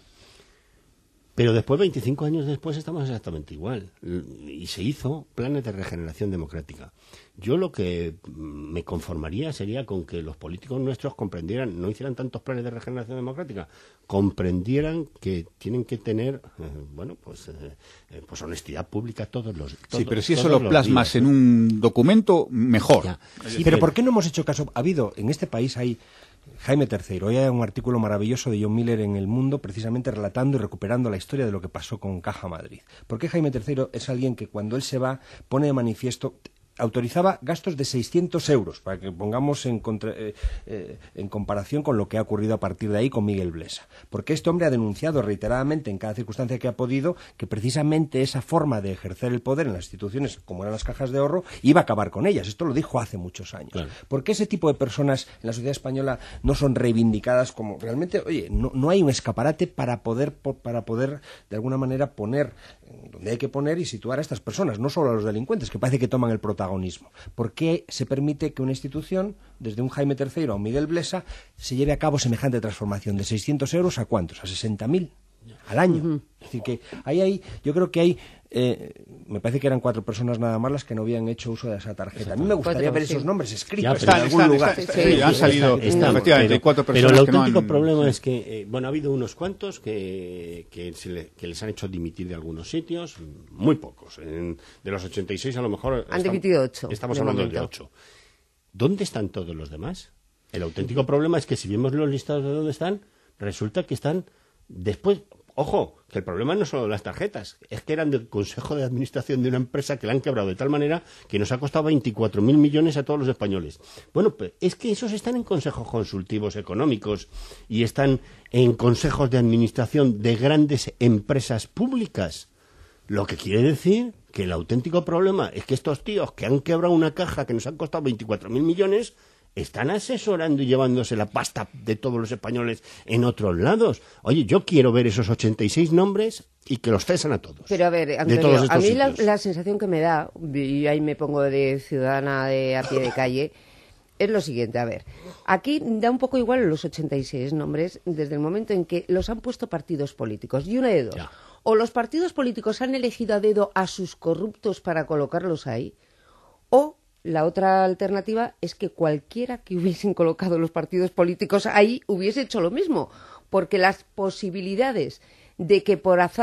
Pero después, veinticinco años después, estamos exactamente igual. Y se hizo planes de regeneración democrática. Yo lo que me conformaría sería con que los políticos nuestros comprendieran, no hicieran tantos planes de regeneración democrática, comprendieran que tienen que tener, eh, bueno, pues, eh, pues honestidad pública todos los días. Sí, pero si eso lo plasmas días, en un documento, mejor. Ya. Sí, pero, pero ¿por qué no hemos hecho caso? Ha habido, en este país hay... Jaime tercero, hoy hay un artículo maravilloso de John Miller en El Mundo, precisamente relatando y recuperando la historia de lo que pasó con Caja Madrid. Porque Jaime tercero es alguien que cuando él se va pone de manifiesto... autorizaba gastos de seiscientos euros, para que pongamos en, contra, eh, eh, en comparación con lo que ha ocurrido a partir de ahí con Miguel Blesa. Porque este hombre ha denunciado reiteradamente en cada circunstancia que ha podido que precisamente esa forma de ejercer el poder en las instituciones, como eran las cajas de ahorro, iba a acabar con ellas. Esto lo dijo hace muchos años. Claro. ¿Por qué ese tipo de personas en la sociedad española no son reivindicadas como realmente, oye, no, no hay un escaparate para poder, para poder de alguna manera poner donde hay que poner y situar a estas personas, no solo a los delincuentes, que parece que toman el protagonismo? ¿Por qué se permite que una institución, desde un Jaime tercero a un Miguel Blesa, se lleve a cabo semejante transformación? ¿De seiscientos euros a cuántos? ¿A sesenta mil al año? Uh-huh. Es decir, que ahí hay, yo creo que hay, eh, me parece que eran cuatro personas nada más las que no habían hecho uso de esa tarjeta. A mí me gustaría ver esos nombres escritos ya, en algún están, lugar. Están, sí, sí, han salido, están, efectivamente, pero, cuatro personas pero el que no auténtico han... problema es que, eh, bueno, ha habido unos cuantos que, que, se le, que les han hecho dimitir de algunos sitios, muy pocos. En, de los ochenta y seis a lo mejor... Han estamos, dimitido ocho. Estamos hablando momento. de ocho. ¿Dónde están todos los demás? El auténtico problema es que si vemos los listados de dónde están, resulta que están después... Ojo, que el problema no son las tarjetas, es que eran del consejo de administración de una empresa que la han quebrado de tal manera que nos ha costado veinticuatro mil millones a todos los españoles. Bueno, pues es que esos están en consejos consultivos económicos y están en consejos de administración de grandes empresas públicas. Lo que quiere decir que el auténtico problema es que estos tíos que han quebrado una caja que nos han costado veinticuatro mil millones... están asesorando y llevándose la pasta de todos los españoles en otros lados. Oye, yo quiero ver esos ochenta y seis nombres y que los cesan a todos. Pero a ver, Antonio, a mí la, la sensación que me da, y ahí me pongo de ciudadana de a pie de calle, es lo siguiente. A ver, aquí da un poco igual los ochenta y seis nombres desde el momento en que los han puesto partidos políticos. Y una de dos. Ya. O los partidos políticos han elegido a dedo a sus corruptos para colocarlos ahí, o... la otra alternativa es que cualquiera que hubiesen colocado los partidos políticos ahí hubiese hecho lo mismo, porque las posibilidades de que por azar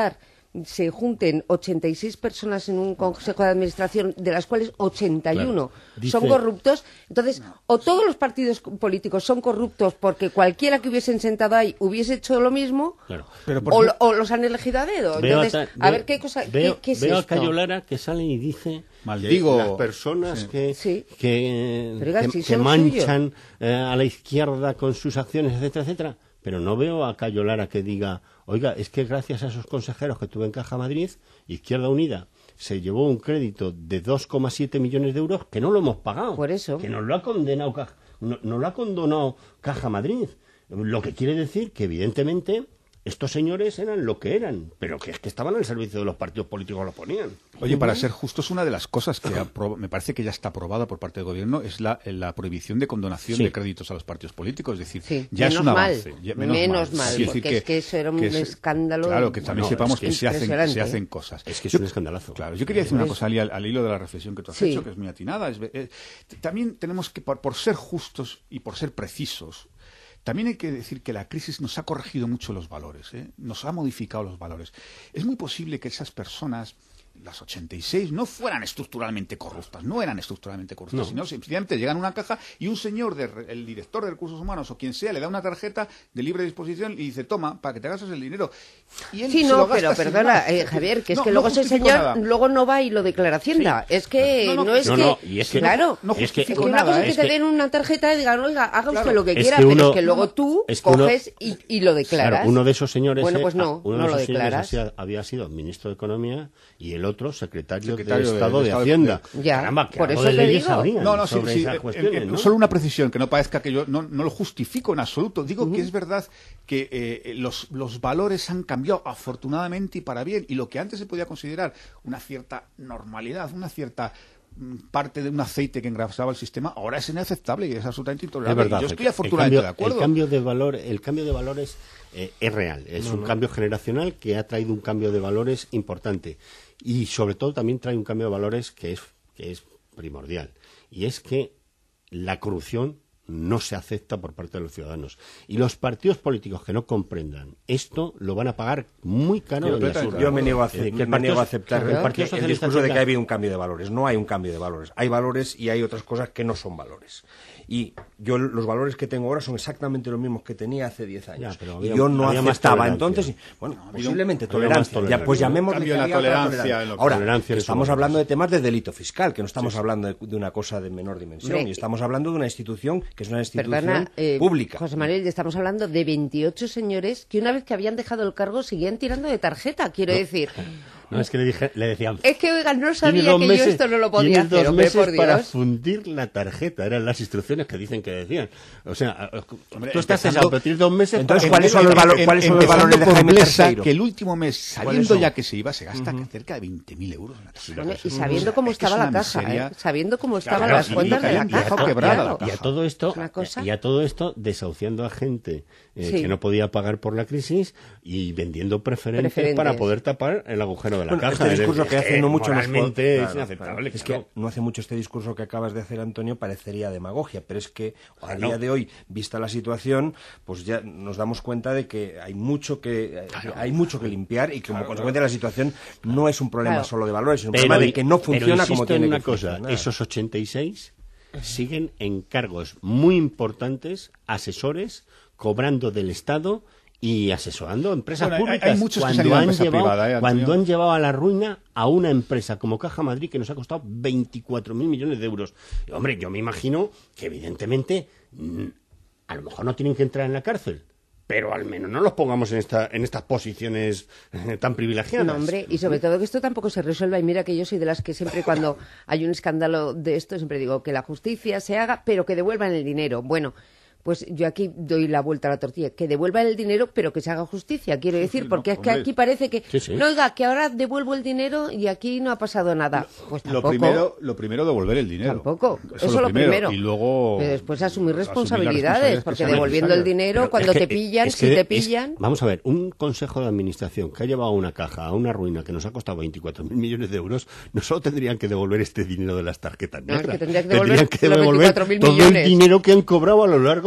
se junten ochenta y seis personas en un consejo de administración, de las cuales ochenta y uno Claro. Dice- son corruptos, entonces, o todos los partidos políticos son corruptos porque cualquiera que hubiesen sentado ahí hubiese hecho lo mismo, Claro. Pero por o, su- lo- o los han elegido a dedo. Veo Entonces, ta- a veo- ver qué cosa, veo, qué, qué es veo a esto. Cayo Lara que sale y dice Maldigo. que las personas Sí. que, Sí. que, Pero, oiga, que- si que son manchan eh, a la izquierda con sus acciones, etcétera, etcétera. Pero no veo a Cayo Lara que diga, oiga, es que gracias a esos consejeros que tuve en Caja Madrid, Izquierda Unida se llevó un crédito de dos coma siete millones de euros que no lo hemos pagado. Por eso. Que nos lo ha condenado Caja, no, no lo ha condonado Caja Madrid. Lo que quiere decir que, evidentemente, estos señores eran lo que eran, pero que es que estaban al servicio de los partidos políticos, lo ponían. Oye, para ser justos, una de las cosas que apro- me parece que ya está aprobada por parte del gobierno es la, la prohibición de condonación Sí. de créditos a los partidos políticos. Es decir, Sí, ya es menos un mal, avance. ya- menos mal, Sí, porque es que eso era un es- escándalo. Claro, que también No, sepamos es que que, se, hacen, impresionante, se hacen ¿eh? cosas. Es que es Yo- un escandalazo. Claro, yo quería decir una Es- cosa, Ali, al, al hilo de la reflexión que tú has Sí. hecho, que es muy atinada. Es, eh, también tenemos que, por, por ser justos y por ser precisos, también hay que decir que la crisis nos ha corregido mucho los valores, ¿eh? Nos ha modificado los valores. Es muy posible que esas personas, las ochenta y seis, no fueran estructuralmente corruptas, no eran estructuralmente corruptas, No. sino sencillamente llegan a una caja y un señor, de, re- el director de recursos humanos o quien sea, le da una tarjeta de libre disposición y dice, toma, para que te gastes el dinero. Y él Sí, se no, lo gasta pero sin perdona, más. eh, Javier, que es No, que no luego ese justifico señor nada. luego no va y lo declara Hacienda. Es que No, no, no, es no, que, no, y es que- claro, no es que- es que justifico una nada, cosa ¿eh? es que te den una tarjeta y digan, oiga, haga usted Claro. lo que Es quiera, que pero uno- es que luego tú es que uno- coges y, y lo declaras. Claro, uno de esos señores, Bueno, eh, pues no, uno no de lo esos señores declaras. había- había sido ministro de Economía y el otro secretario, Secretario de de- Estado de de, Estado de- Hacienda. Ya, Caramba, que por algo eso de te leyes digo. sabrían No, no, sí, sobre sí, esas eh, cuestiones, eh, ¿no? solo una precisión, que no parezca que yo no, no lo justifico en absoluto. Digo que es verdad que eh, los, los valores han cambiado afortunadamente y para bien. Y lo que antes se podía considerar una cierta normalidad, una cierta mm, parte de un aceite que engrasaba el sistema, ahora es inaceptable y es absolutamente Es intolerable. verdad, Y yo el- estoy el afortunadamente cambio- de acuerdo. El cambio de valor, el cambio de valores eh, es real, es un cambio generacional que ha traído un cambio de valores importante y sobre todo también trae un cambio de valores que es que es primordial y es que la corrupción no se acepta por parte de los ciudadanos y los partidos políticos que no comprendan esto lo van a pagar muy caro Yo en las completamente urnas. Yo me niego a, Es ace- decir, que el me niego a Partido- aceptar el el, Partido el Socialista discurso de que tenga- ha habido un cambio de valores. No hay un cambio de valores. Hay valores y hay otras cosas que no son valores. Y yo los valores que tengo ahora son exactamente los mismos que tenía hace diez años. Ya, pero y había- yo no había más aceptaba tolerancia. entonces, bueno, posiblemente había más tolerancia. tolerancia. Ya, pues llamémosle Cambio en la que había otra tolerancia, en lo que- Ahora, tolerancia en esos estamos valores. hablando de temas de delito fiscal, que no estamos hablando de, de una cosa de menor dimensión. Hombre, y estamos hablando de una institución que es una institución Perdona, eh, pública. José Manuel, estamos hablando de veintiocho señores que una vez que habían dejado el cargo seguían tirando de tarjeta, quiero decir. No, es que le, dije, le decían... Es que, oigan, no "Tienes sabía dos que meses- yo esto no lo podía tienes hacer, dos hombre, meses por para Dios. fundir la tarjeta, eran las instrucciones que dicen que decían. O sea, Hombre, tú estás empezando- cesado, pero tienes dos meses Entonces, para... ¿cuáles son los valo- Em- cuáles son los empezando valores de por Jaime Blesa, tercero? que el último mes, sabiendo son? ya que se iba, se gasta cerca de veinte mil euros en la tarjeta. Bueno, y sabiendo cómo Es que estaba es la una caja, miseria. ¿eh? Sabiendo cómo estaban Claro, las y- cuentas y- de la y- y- caja. y- quebrada claro. la caja. Y a todo esto, Una cosa. y a todo esto desahuciando a gente eh, Sí. que no podía pagar por la crisis y vendiendo preferentes, Preferentes. para poder tapar el agujero de la Bueno, caja. este discurso Es que hace no mucho nos moralmente puede- es claro, inaceptable. claro. Es claro. que no hace mucho este discurso que acabas de hacer, Antonio, parecería demagogia, pero es que a Claro. día de hoy, vista la situación, pues ya nos damos cuenta de que hay mucho que hay mucho que limpiar y como consecuencia la situación no es un problema Claro. solo de valores, es un Pero problema de i- que no pero funciona insisto como tiene en una que cosa, funcionar. esos ochenta y seis siguen en cargos muy importantes, asesores, cobrando del Estado y asesorando a empresas Bueno, hay- hay públicas. muchos que se cuando han ido a han empresa llevado, privada, ¿eh, Antonio? cuando han llevado a la ruina a una empresa como Caja Madrid que nos ha costado veinticuatro mil millones de euros. Y, hombre, yo me imagino que evidentemente mm, a lo mejor no tienen que entrar en la cárcel, pero al menos no los pongamos en esta en estas posiciones eh, tan privilegiadas. No, hombre, y sobre todo que esto tampoco se resuelva. Y mira que yo soy de las que siempre cuando hay un escándalo de esto, siempre digo que la justicia se haga, pero que devuelvan el dinero. Bueno, pues yo aquí doy la vuelta a la tortilla. Que devuelvan el dinero, pero que se haga justicia, quiero decir, sí, porque no, es que hombre. aquí parece que, Sí, sí. no, oiga, que ahora devuelvo el dinero y aquí no ha pasado nada. Pues Lo tampoco. primero, lo primero, devolver el dinero. Tampoco. Eso, es lo primero. Y luego. Pero después asumir asumir las responsabilidades, que porque sean devolviendo el necesarias. dinero, Pero cuando es que- te pillan, es si que te es- pillan. vamos a ver, un consejo de administración que ha llevado a una caja a una ruina que nos ha costado veinticuatro mil millones de euros, no solo tendrían que devolver este dinero de las tarjetas No, es negras, que tendría que devolver tendrían que los devolver veinticuatro mil todo millones. el dinero que han cobrado a lo largo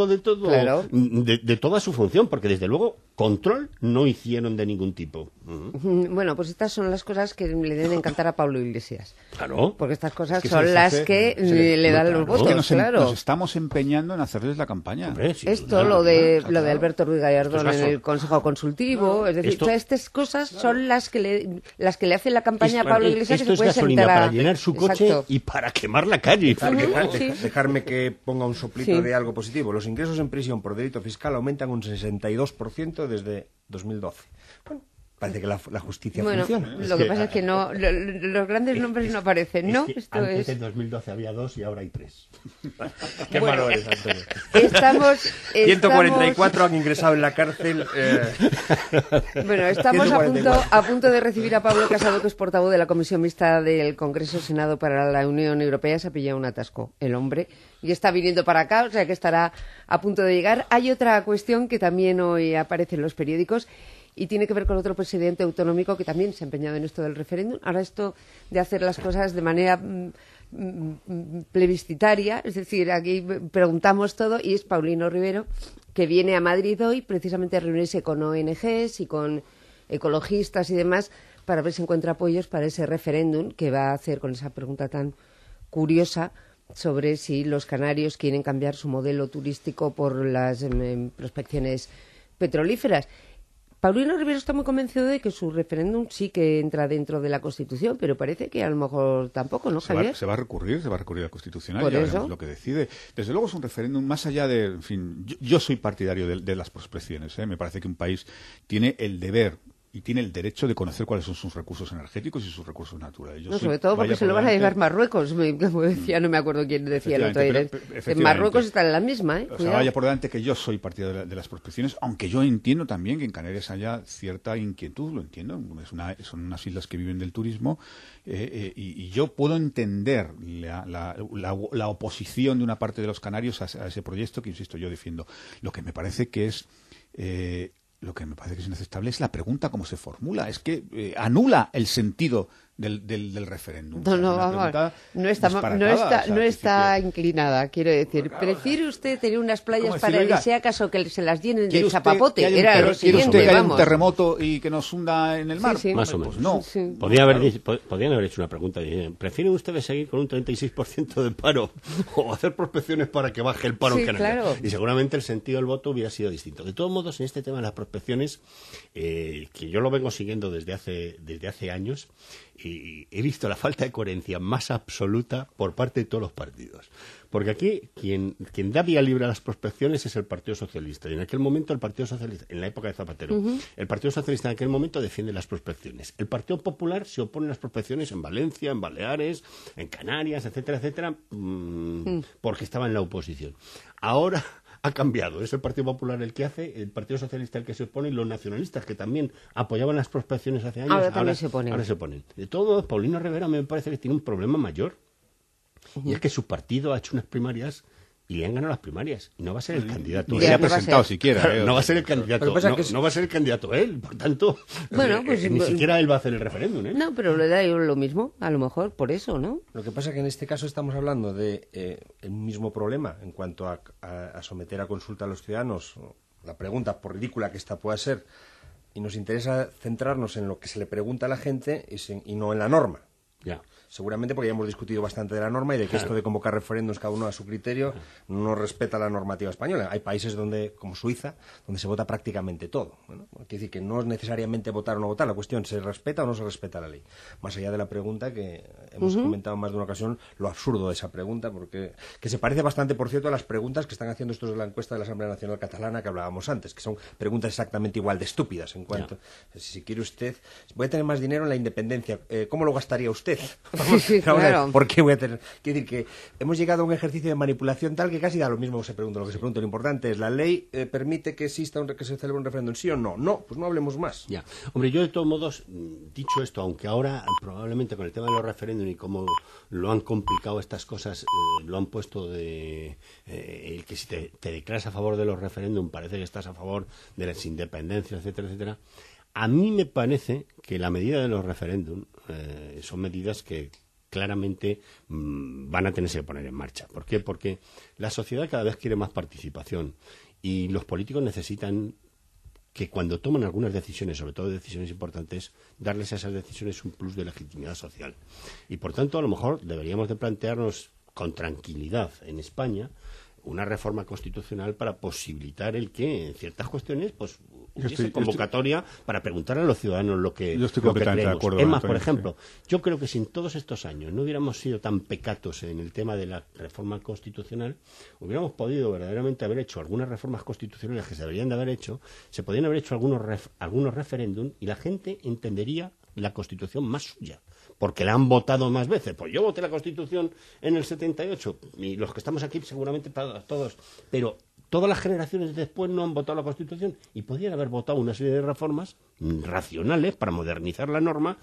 cargo de todo, Claro. de, de toda su función, porque desde luego control no hicieron de ningún tipo. Uh-huh. Bueno, pues estas son las cosas que le deben encantar a Pablo Iglesias. Claro. Porque estas cosas Es que se son les las hace- que se les- le dan claro. los Es que votos, nos, em- claro. nos estamos empeñando en hacerles la campaña. Hombre, sin Esto, duda, lo de claro. lo de Alberto Ruiz Gallardón Esto es en el gaso- Consejo Consultivo, es decir, Esto- todas estas cosas son las que le las que le hacen la campaña a Esto- Pablo Iglesias esto que es se puede gasolina sentar a... para llenar su coche Exacto. y para quemar la calle. Ujú, Porque- sí. Dejarme que ponga un soplito Sí. de algo positivo. Los ingresos en prisión por delito fiscal aumentan un sesenta y dos por ciento desde dos mil doce. Bueno, parece que la, la justicia Bueno, funciona. lo que pasa es que no lo- lo- los grandes nombres no aparecen, ¿no? Es que Esto antes es... en dos mil doce había dos y ahora hay tres. Qué malo eres, Antonio. Estamos, ciento cuarenta y estamos- cuatro han ingresado en la cárcel. eh, Bueno, estamos a punto, ciento cuarenta y cuatro. a punto de recibir a Pablo Casado, que es portavoz de la Comisión Mixta del Congreso Senado para la Unión Europea. Se ha pillado un atasco el hombre y está viniendo para acá, o sea que estará a punto de llegar. Hay otra cuestión que también hoy aparece en los periódicos y tiene que ver con otro presidente autonómico que también se ha empeñado en esto del referéndum. Ahora esto de hacer las cosas de manera mm, mm, plebiscitaria, es decir, aquí preguntamos todo y es Paulino Rivero, que viene a Madrid hoy precisamente a reunirse con O N Ges y con ecologistas y demás para ver si encuentra apoyos para ese referéndum que va a hacer con esa pregunta tan curiosa sobre si los canarios quieren cambiar su modelo turístico por las em, prospecciones petrolíferas. Paulino Rivero está muy convencido de que su referéndum sí que entra dentro de la Constitución, pero parece que a lo mejor tampoco, ¿no, Se va, Javier? se va a recurrir, se va a recurrir al Constitucional Por y ya eso. veremos lo que decide. Desde luego es un referéndum más allá de, en fin, yo, yo soy partidario de, de las prospecciones. ¿eh? Me parece que un país tiene el deber y tiene el derecho de conocer cuáles son sus recursos energéticos y sus recursos naturales. Yo No, soy- sobre todo porque vaya se lo por van a delante. llevar Marruecos, me, como decía, no me acuerdo quién decía el otro día. Efectivamente, pero- En efectivamente. Marruecos está en la misma, ¿eh? O sea, Cuidado. vaya por delante que yo soy partidario de, la- de las prospecciones, aunque yo entiendo también que en Canarias haya cierta inquietud, lo entiendo, es una- son unas islas que viven del turismo, eh, eh, y, y yo puedo entender la, la- la- la oposición de una parte de los canarios a, a ese proyecto que, insisto, yo defiendo. Lo que me parece que es... eh, Lo que me parece que es inaceptable es la pregunta cómo se formula. Es que eh, anula el sentido del, del, del referéndum. No, O sea, no, es una vamos, pregunta no está, ma- no disparatada, está, o sea, no que está sí que- inclinada, quiero decir. ¿Prefiere usted tener unas playas ¿Cómo decirlo? Oiga, paradisíacas o que se las llenen ¿Quiere de usted chapapote? que haya un Era ter- lo ¿Quiere siguiente, usted que haya un vamos. terremoto y que nos hunda en el mar? Sí, sí. Más o Pues menos. no. Sí. Podría haber, dicho- po- podrían haber hecho una pregunta. eh, ¿Prefieren ustedes seguir con un treinta y seis por ciento de paro o hacer prospecciones para que baje el paro Sí, en Canarias? claro. Y seguramente el sentido del voto hubiera sido distinto. De todos modos, en este tema de las prospecciones, eh, que yo lo vengo siguiendo desde hace, desde hace años, y he visto la falta de coherencia más absoluta por parte de todos los partidos. Porque aquí quien, quien da vía libre a las prospecciones es el Partido Socialista. Y en aquel momento el Partido Socialista, en la época de Zapatero, el Partido Socialista en aquel momento defiende las prospecciones. El Partido Popular se opone a las prospecciones en Valencia, en Baleares, en Canarias, etcétera, etcétera, mmm, porque estaba en la oposición. Ahora ha cambiado. Es el Partido Popular el que hace, el Partido Socialista el que se opone y los nacionalistas que también apoyaban las prospecciones hace años. Ahora también se oponen. Ahora se oponen. De todo modo, Paulino Rivera me parece que tiene un problema mayor. Y es que su partido ha hecho unas primarias y le han ganado las primarias. Y no va a ser el candidato. Ni Ya, se ha ¿qué va a presentado ser? siquiera. Claro, eh, no va a o sea, ser el candidato. Lo que pasa No, es que es- no va a ser el candidato él. Por tanto, Bueno, eh, pues, eh, ni pues- siquiera él va a hacer el referéndum. ¿eh? No, pero le da yo lo mismo, a lo mejor, por eso, ¿no? Lo que pasa es que en este caso estamos hablando de eh, el mismo problema en cuanto a, a- a someter a consulta a los ciudadanos la pregunta, por ridícula que esta pueda ser, y nos interesa centrarnos en lo que se le pregunta a la gente y, sin- y no en la norma. Ya. Seguramente porque ya hemos discutido bastante de la norma y de que Claro. esto de convocar referéndums cada uno a su criterio no respeta la normativa española. Hay países donde, como Suiza, donde se vota prácticamente todo. Bueno, quiere decir que no es necesariamente votar o no votar. La cuestión, ¿se respeta o no se respeta la ley? Más allá de la pregunta que hemos comentado en más de una ocasión, lo absurdo de esa pregunta, porque que se parece bastante, por cierto, a las preguntas que están haciendo estos de la encuesta de la Asamblea Nacional Catalana que hablábamos antes, que son preguntas exactamente igual de estúpidas en cuanto, si quiere usted, voy a tener más dinero en la independencia, eh, ¿cómo lo gastaría usted? Sí, sí, Vamos a ver, claro. ¿por qué voy a tener? Quiero decir que hemos llegado a un ejercicio de manipulación tal que casi da lo mismo que se pregunta. Lo que se pregunta, lo importante es, ¿la ley eh, permite que exista un, que se celebre un referéndum? ¿Sí o no? No, pues no hablemos más. Ya. Hombre, yo de todos modos, mm, dicho esto, aunque ahora probablemente con el tema de los referéndums y cómo lo han complicado estas cosas, eh, lo han puesto de eh, el que si te, te declaras a favor de los referéndums parece que estás a favor de las independencias, etcétera, etcétera. A mí me parece que la medida de los referéndums eh, son medidas que claramente mmm, van a tenerse que poner en marcha. ¿Por qué? Porque la sociedad cada vez quiere más participación y los políticos necesitan que cuando toman algunas decisiones, sobre todo decisiones importantes, darles a esas decisiones un plus de legitimidad social. Y por tanto, a lo mejor deberíamos de plantearnos con tranquilidad en España una reforma constitucional para posibilitar el que en ciertas cuestiones pues hubiese convocatoria estoy, para preguntar a los ciudadanos lo que, yo estoy lo que creemos. De acuerdo, es más, Antonio, por ejemplo, sí. yo creo que si en todos estos años no hubiéramos sido tan pecatos en el tema de la reforma constitucional, hubiéramos podido verdaderamente haber hecho algunas reformas constitucionales que se deberían de haber hecho, se podrían haber hecho algunos ref, algunos referéndum y la gente entendería la Constitución más suya, porque la han votado más veces. Pues yo voté la Constitución en el setenta y ocho, y los que estamos aquí seguramente todos, pero todas las generaciones después no han votado la Constitución y podrían haber votado una serie de reformas racionales para modernizar la norma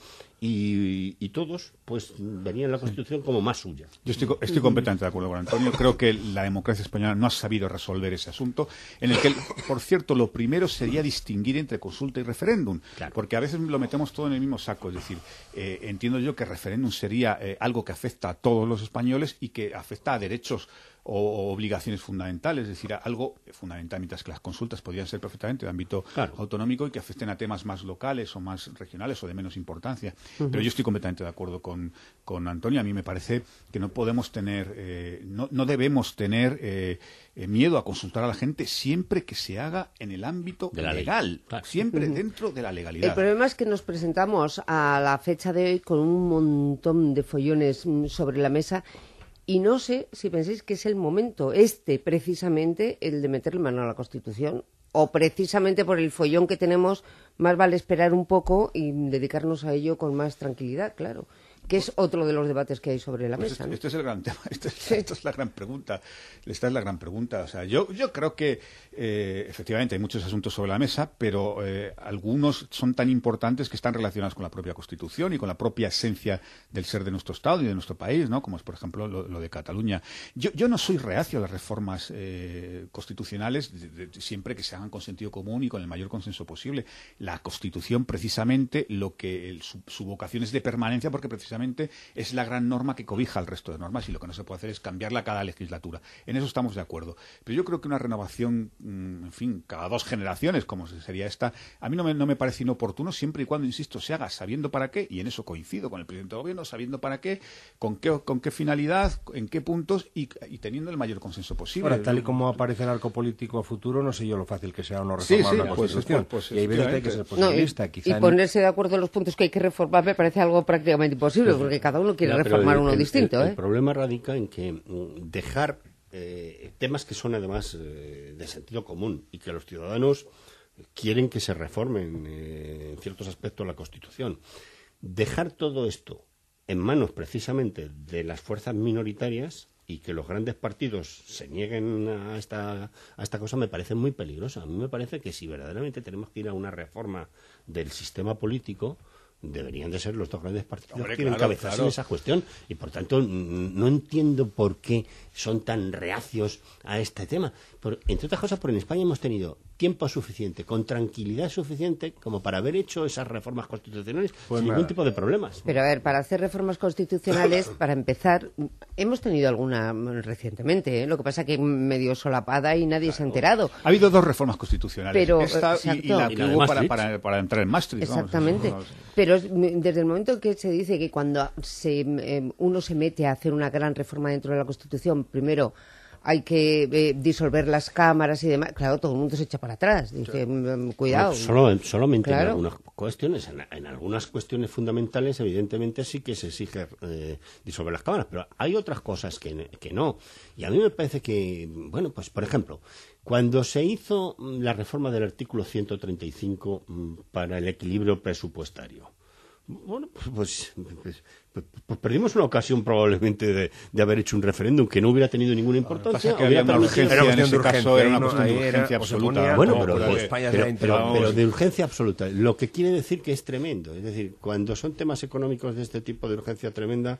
y, y todos pues verían la Constitución como más suya. Yo estoy, estoy completamente de acuerdo con Antonio. Creo que la democracia española no ha sabido resolver ese asunto, en el que, por cierto, lo primero sería distinguir entre consulta y referéndum, claro. Porque a veces lo metemos todo en el mismo saco. Es decir, eh, entiendo yo que referéndum sería eh, algo que afecta a todos los españoles y que afecta a derechos o obligaciones fundamentales, es decir, algo fundamental, mientras que las consultas podrían ser perfectamente de ámbito claro. autonómico y que afecten a temas más locales o más regionales o de menos importancia. Uh-huh. Pero yo estoy completamente de acuerdo con, con Antonio. A mí me parece que no podemos tener, eh, no, no debemos tener eh, eh, miedo a consultar a la gente siempre que se haga en el ámbito de la legal, claro. siempre uh-huh. dentro de la legalidad. El problema es que nos presentamos a la fecha de hoy con un montón de follones sobre la mesa. Y no sé si pensáis que es el momento, este precisamente, el de meterle mano a la Constitución, o precisamente por el follón que tenemos, más vale esperar un poco y dedicarnos a ello con más tranquilidad, claro. Que es otro de los debates que hay sobre la pues mesa. Este, ¿no? este es el gran tema, este es, sí. Esta es la gran pregunta. Esta es la gran pregunta. O sea, yo, yo creo que eh, efectivamente hay muchos asuntos sobre la mesa, pero eh, algunos son tan importantes que están relacionados con la propia Constitución y con la propia esencia del ser de nuestro Estado y de nuestro país, ¿no? Como es, por ejemplo, lo, lo de Cataluña. Yo, yo no soy reacio a las reformas eh, constitucionales de, de, siempre que se hagan con sentido común y con el mayor consenso posible. La Constitución, precisamente, lo que el, su, su vocación es de permanencia, porque precisamente es la gran norma que cobija al resto de normas y lo que no se puede hacer es cambiarla cada legislatura. En eso estamos de acuerdo. Pero yo creo que una renovación, en fin, cada dos generaciones, como sería esta, a mí no me, no me parece inoportuno siempre y cuando, insisto, se haga sabiendo para qué, y en eso coincido con el presidente del gobierno, sabiendo para qué, con qué, con qué finalidad, en qué puntos y, y teniendo el mayor consenso posible. Ahora, tal y como aparece el arco político a futuro, no sé yo lo fácil que sea o no reformar sí, sí, una Constitución. Pues, pues, y hay veces que hay que ser posibilista. No, y, quizá y en... ponerse de acuerdo en los puntos que hay que reformar me parece algo prácticamente imposible. Porque cada uno quiere no, reformar el, uno el, distinto. El, ¿eh? el problema radica en que mm, dejar eh, temas que son además eh, de sentido común y que los ciudadanos quieren que se reformen eh, en ciertos aspectos la Constitución. Dejar todo esto en manos precisamente de las fuerzas minoritarias y que los grandes partidos se nieguen a esta, a esta cosa me parece muy peligrosa. A mí me parece que si verdaderamente tenemos que ir a una reforma del sistema político, deberían de ser los dos grandes partidos Hombre, que claro, encabezasen claro. esa cuestión y por tanto no entiendo por qué son tan reacios a este tema. Por, entre otras cosas, porque en España hemos tenido tiempo suficiente, con tranquilidad suficiente como para haber hecho esas reformas constitucionales pues sin nada. ningún tipo de problemas. Pero a ver, para hacer reformas constitucionales, para empezar, hemos tenido alguna recientemente, ¿eh? Lo que pasa que medio solapada y nadie claro. se ha enterado. Ha habido dos reformas constitucionales, pero, esta y, y la que y la hubo para, para, para entrar en Maastricht. Exactamente. Vamos, eso, pero desde el momento que se dice que cuando se, eh, uno se mete a hacer una gran reforma dentro de la Constitución, primero hay que eh, disolver las cámaras y demás, claro, todo el mundo se echa para atrás, dice, sí. cuidado. No, solo, solamente claro. en algunas cuestiones, en, en algunas cuestiones fundamentales, evidentemente sí que se exige eh, disolver las cámaras, pero hay otras cosas que, que no. Y a mí me parece que, bueno, pues por ejemplo, cuando se hizo la reforma del artículo ciento treinta y cinco para el equilibrio presupuestario, bueno, pues, pues, pues, pues, pues perdimos una ocasión probablemente de, de haber hecho un referéndum que no hubiera tenido ninguna importancia. Que había una urgencia, era en ese urgencia, caso era una no, cuestión de urgencia absoluta. Bueno, pero, pero, pues, pero, pero, pero de urgencia absoluta, lo que quiere decir que es tremendo. Es decir, cuando son temas económicos de este tipo de urgencia tremenda,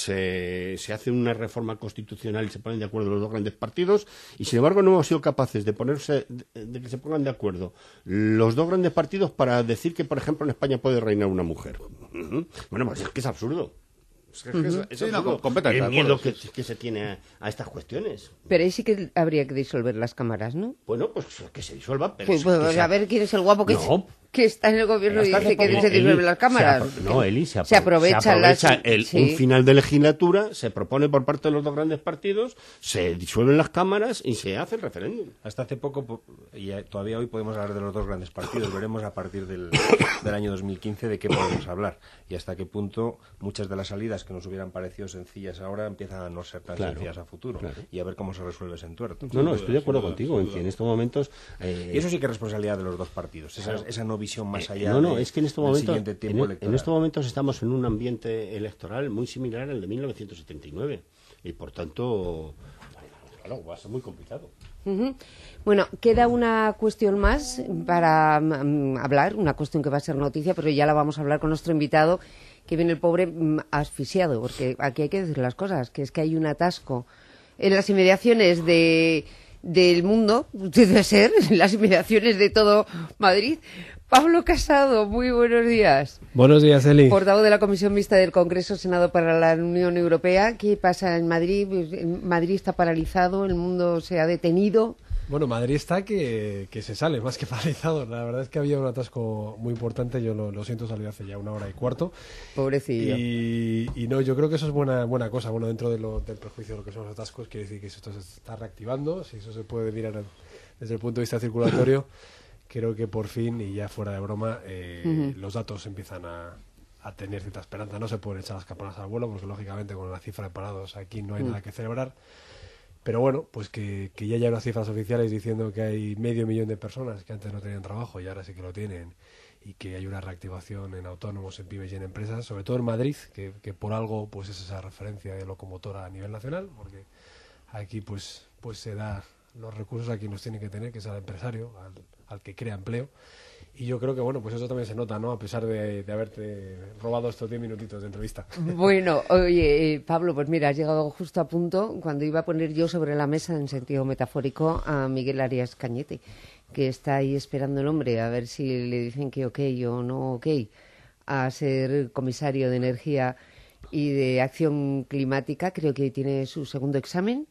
se, se hace una reforma constitucional y se ponen de acuerdo los dos grandes partidos, y sin embargo no hemos sido capaces de ponerse, de, de que se pongan de acuerdo los dos grandes partidos para decir que, por ejemplo, en España puede reinar una mujer. Uh-huh. Bueno, pues es que es absurdo. Es que, uh-huh. eso, eso sí, no, no, completamente el miedo que, que se tiene a, a estas cuestiones. Pero ahí sí que habría que disolver las cámaras, ¿no? Bueno, pues que se disuelva, pero... Pues, pues que a sea... ver quién es el guapo que, no. que está en el gobierno y dice que no, se disuelven Eli, las cámaras. Se apro- no, Eli, se, apro- se aprovecha, se aprovecha las... el, sí. un final de legislatura, se propone por parte de los dos grandes partidos, se disuelven las cámaras y se hace el referéndum. Hasta hace poco, y todavía hoy podemos hablar de los dos grandes partidos, veremos a partir del, del año dos mil quince de qué podemos hablar y hasta qué punto muchas de las salidas que nos hubieran parecido sencillas ahora empiezan a no ser tan Claro, sencillas a futuro, claro. y a ver cómo se resuelve ese entuerto. No, no, estoy de acuerdo contigo en que en estos momentos... Eh, Y eso sí que es responsabilidad de los dos partidos, esa, esa no visión más allá Eh, no, no, de, es que en estos del momentos, siguiente tiempo en, electoral. en estos momentos estamos en un ambiente electoral muy similar al de mil novecientos setenta y nueve y por tanto, claro, va a ser muy complicado. Uh-huh. Bueno, queda una cuestión más para um, hablar, una cuestión que va a ser noticia, pero ya la vamos a hablar con nuestro invitado, que viene el pobre um, asfixiado, porque aquí hay que decir las cosas, que es que hay un atasco en las inmediaciones de del mundo, debe ser, en las inmediaciones de todo Madrid. Pablo Casado, muy buenos días. Buenos días, Eli. Portavoz de la Comisión Mixta del Congreso Senado para la Unión Europea. ¿Qué pasa en Madrid? Madrid está paralizado, el mundo se ha detenido. Bueno, Madrid está que, que se sale, más que paralizado. La verdad es que había un atasco muy importante, yo lo, lo siento, salí hace ya una hora y cuarto. Pobrecillo. Y, y no, yo creo que eso es buena buena cosa. Bueno, dentro de lo, del prejuicio de lo que son los atascos, quiere decir que esto se está reactivando, si eso se puede mirar desde el punto de vista circulatorio. Creo que por fin, y ya fuera de broma, eh, uh-huh. los datos empiezan a, a tener cierta esperanza. No se pueden echar las campanas al vuelo, porque lógicamente con la cifra de parados aquí no hay uh-huh. nada que celebrar. Pero bueno, pues que, que ya hay unas cifras oficiales diciendo que hay medio millón de personas que antes no tenían trabajo y ahora sí que lo tienen, y que hay una reactivación en autónomos, en pymes y en empresas, sobre todo en Madrid, que, que por algo pues es esa referencia de locomotora a nivel nacional, porque aquí pues pues se da los recursos a quien los tiene que tener, que es al empresario, al, al que crea empleo. Y yo creo que, bueno, pues eso también se nota, ¿no? A pesar de, de haberte robado estos diez minutitos de entrevista. Bueno, oye, eh, Pablo, pues mira, has llegado justo a punto cuando iba a poner yo sobre la mesa, en sentido metafórico, a Miguel Arias Cañete, que está ahí esperando el hombre a ver si le dicen que ok o no ok a ser comisario de Energía y de Acción Climática. Creo que tiene su segundo examen,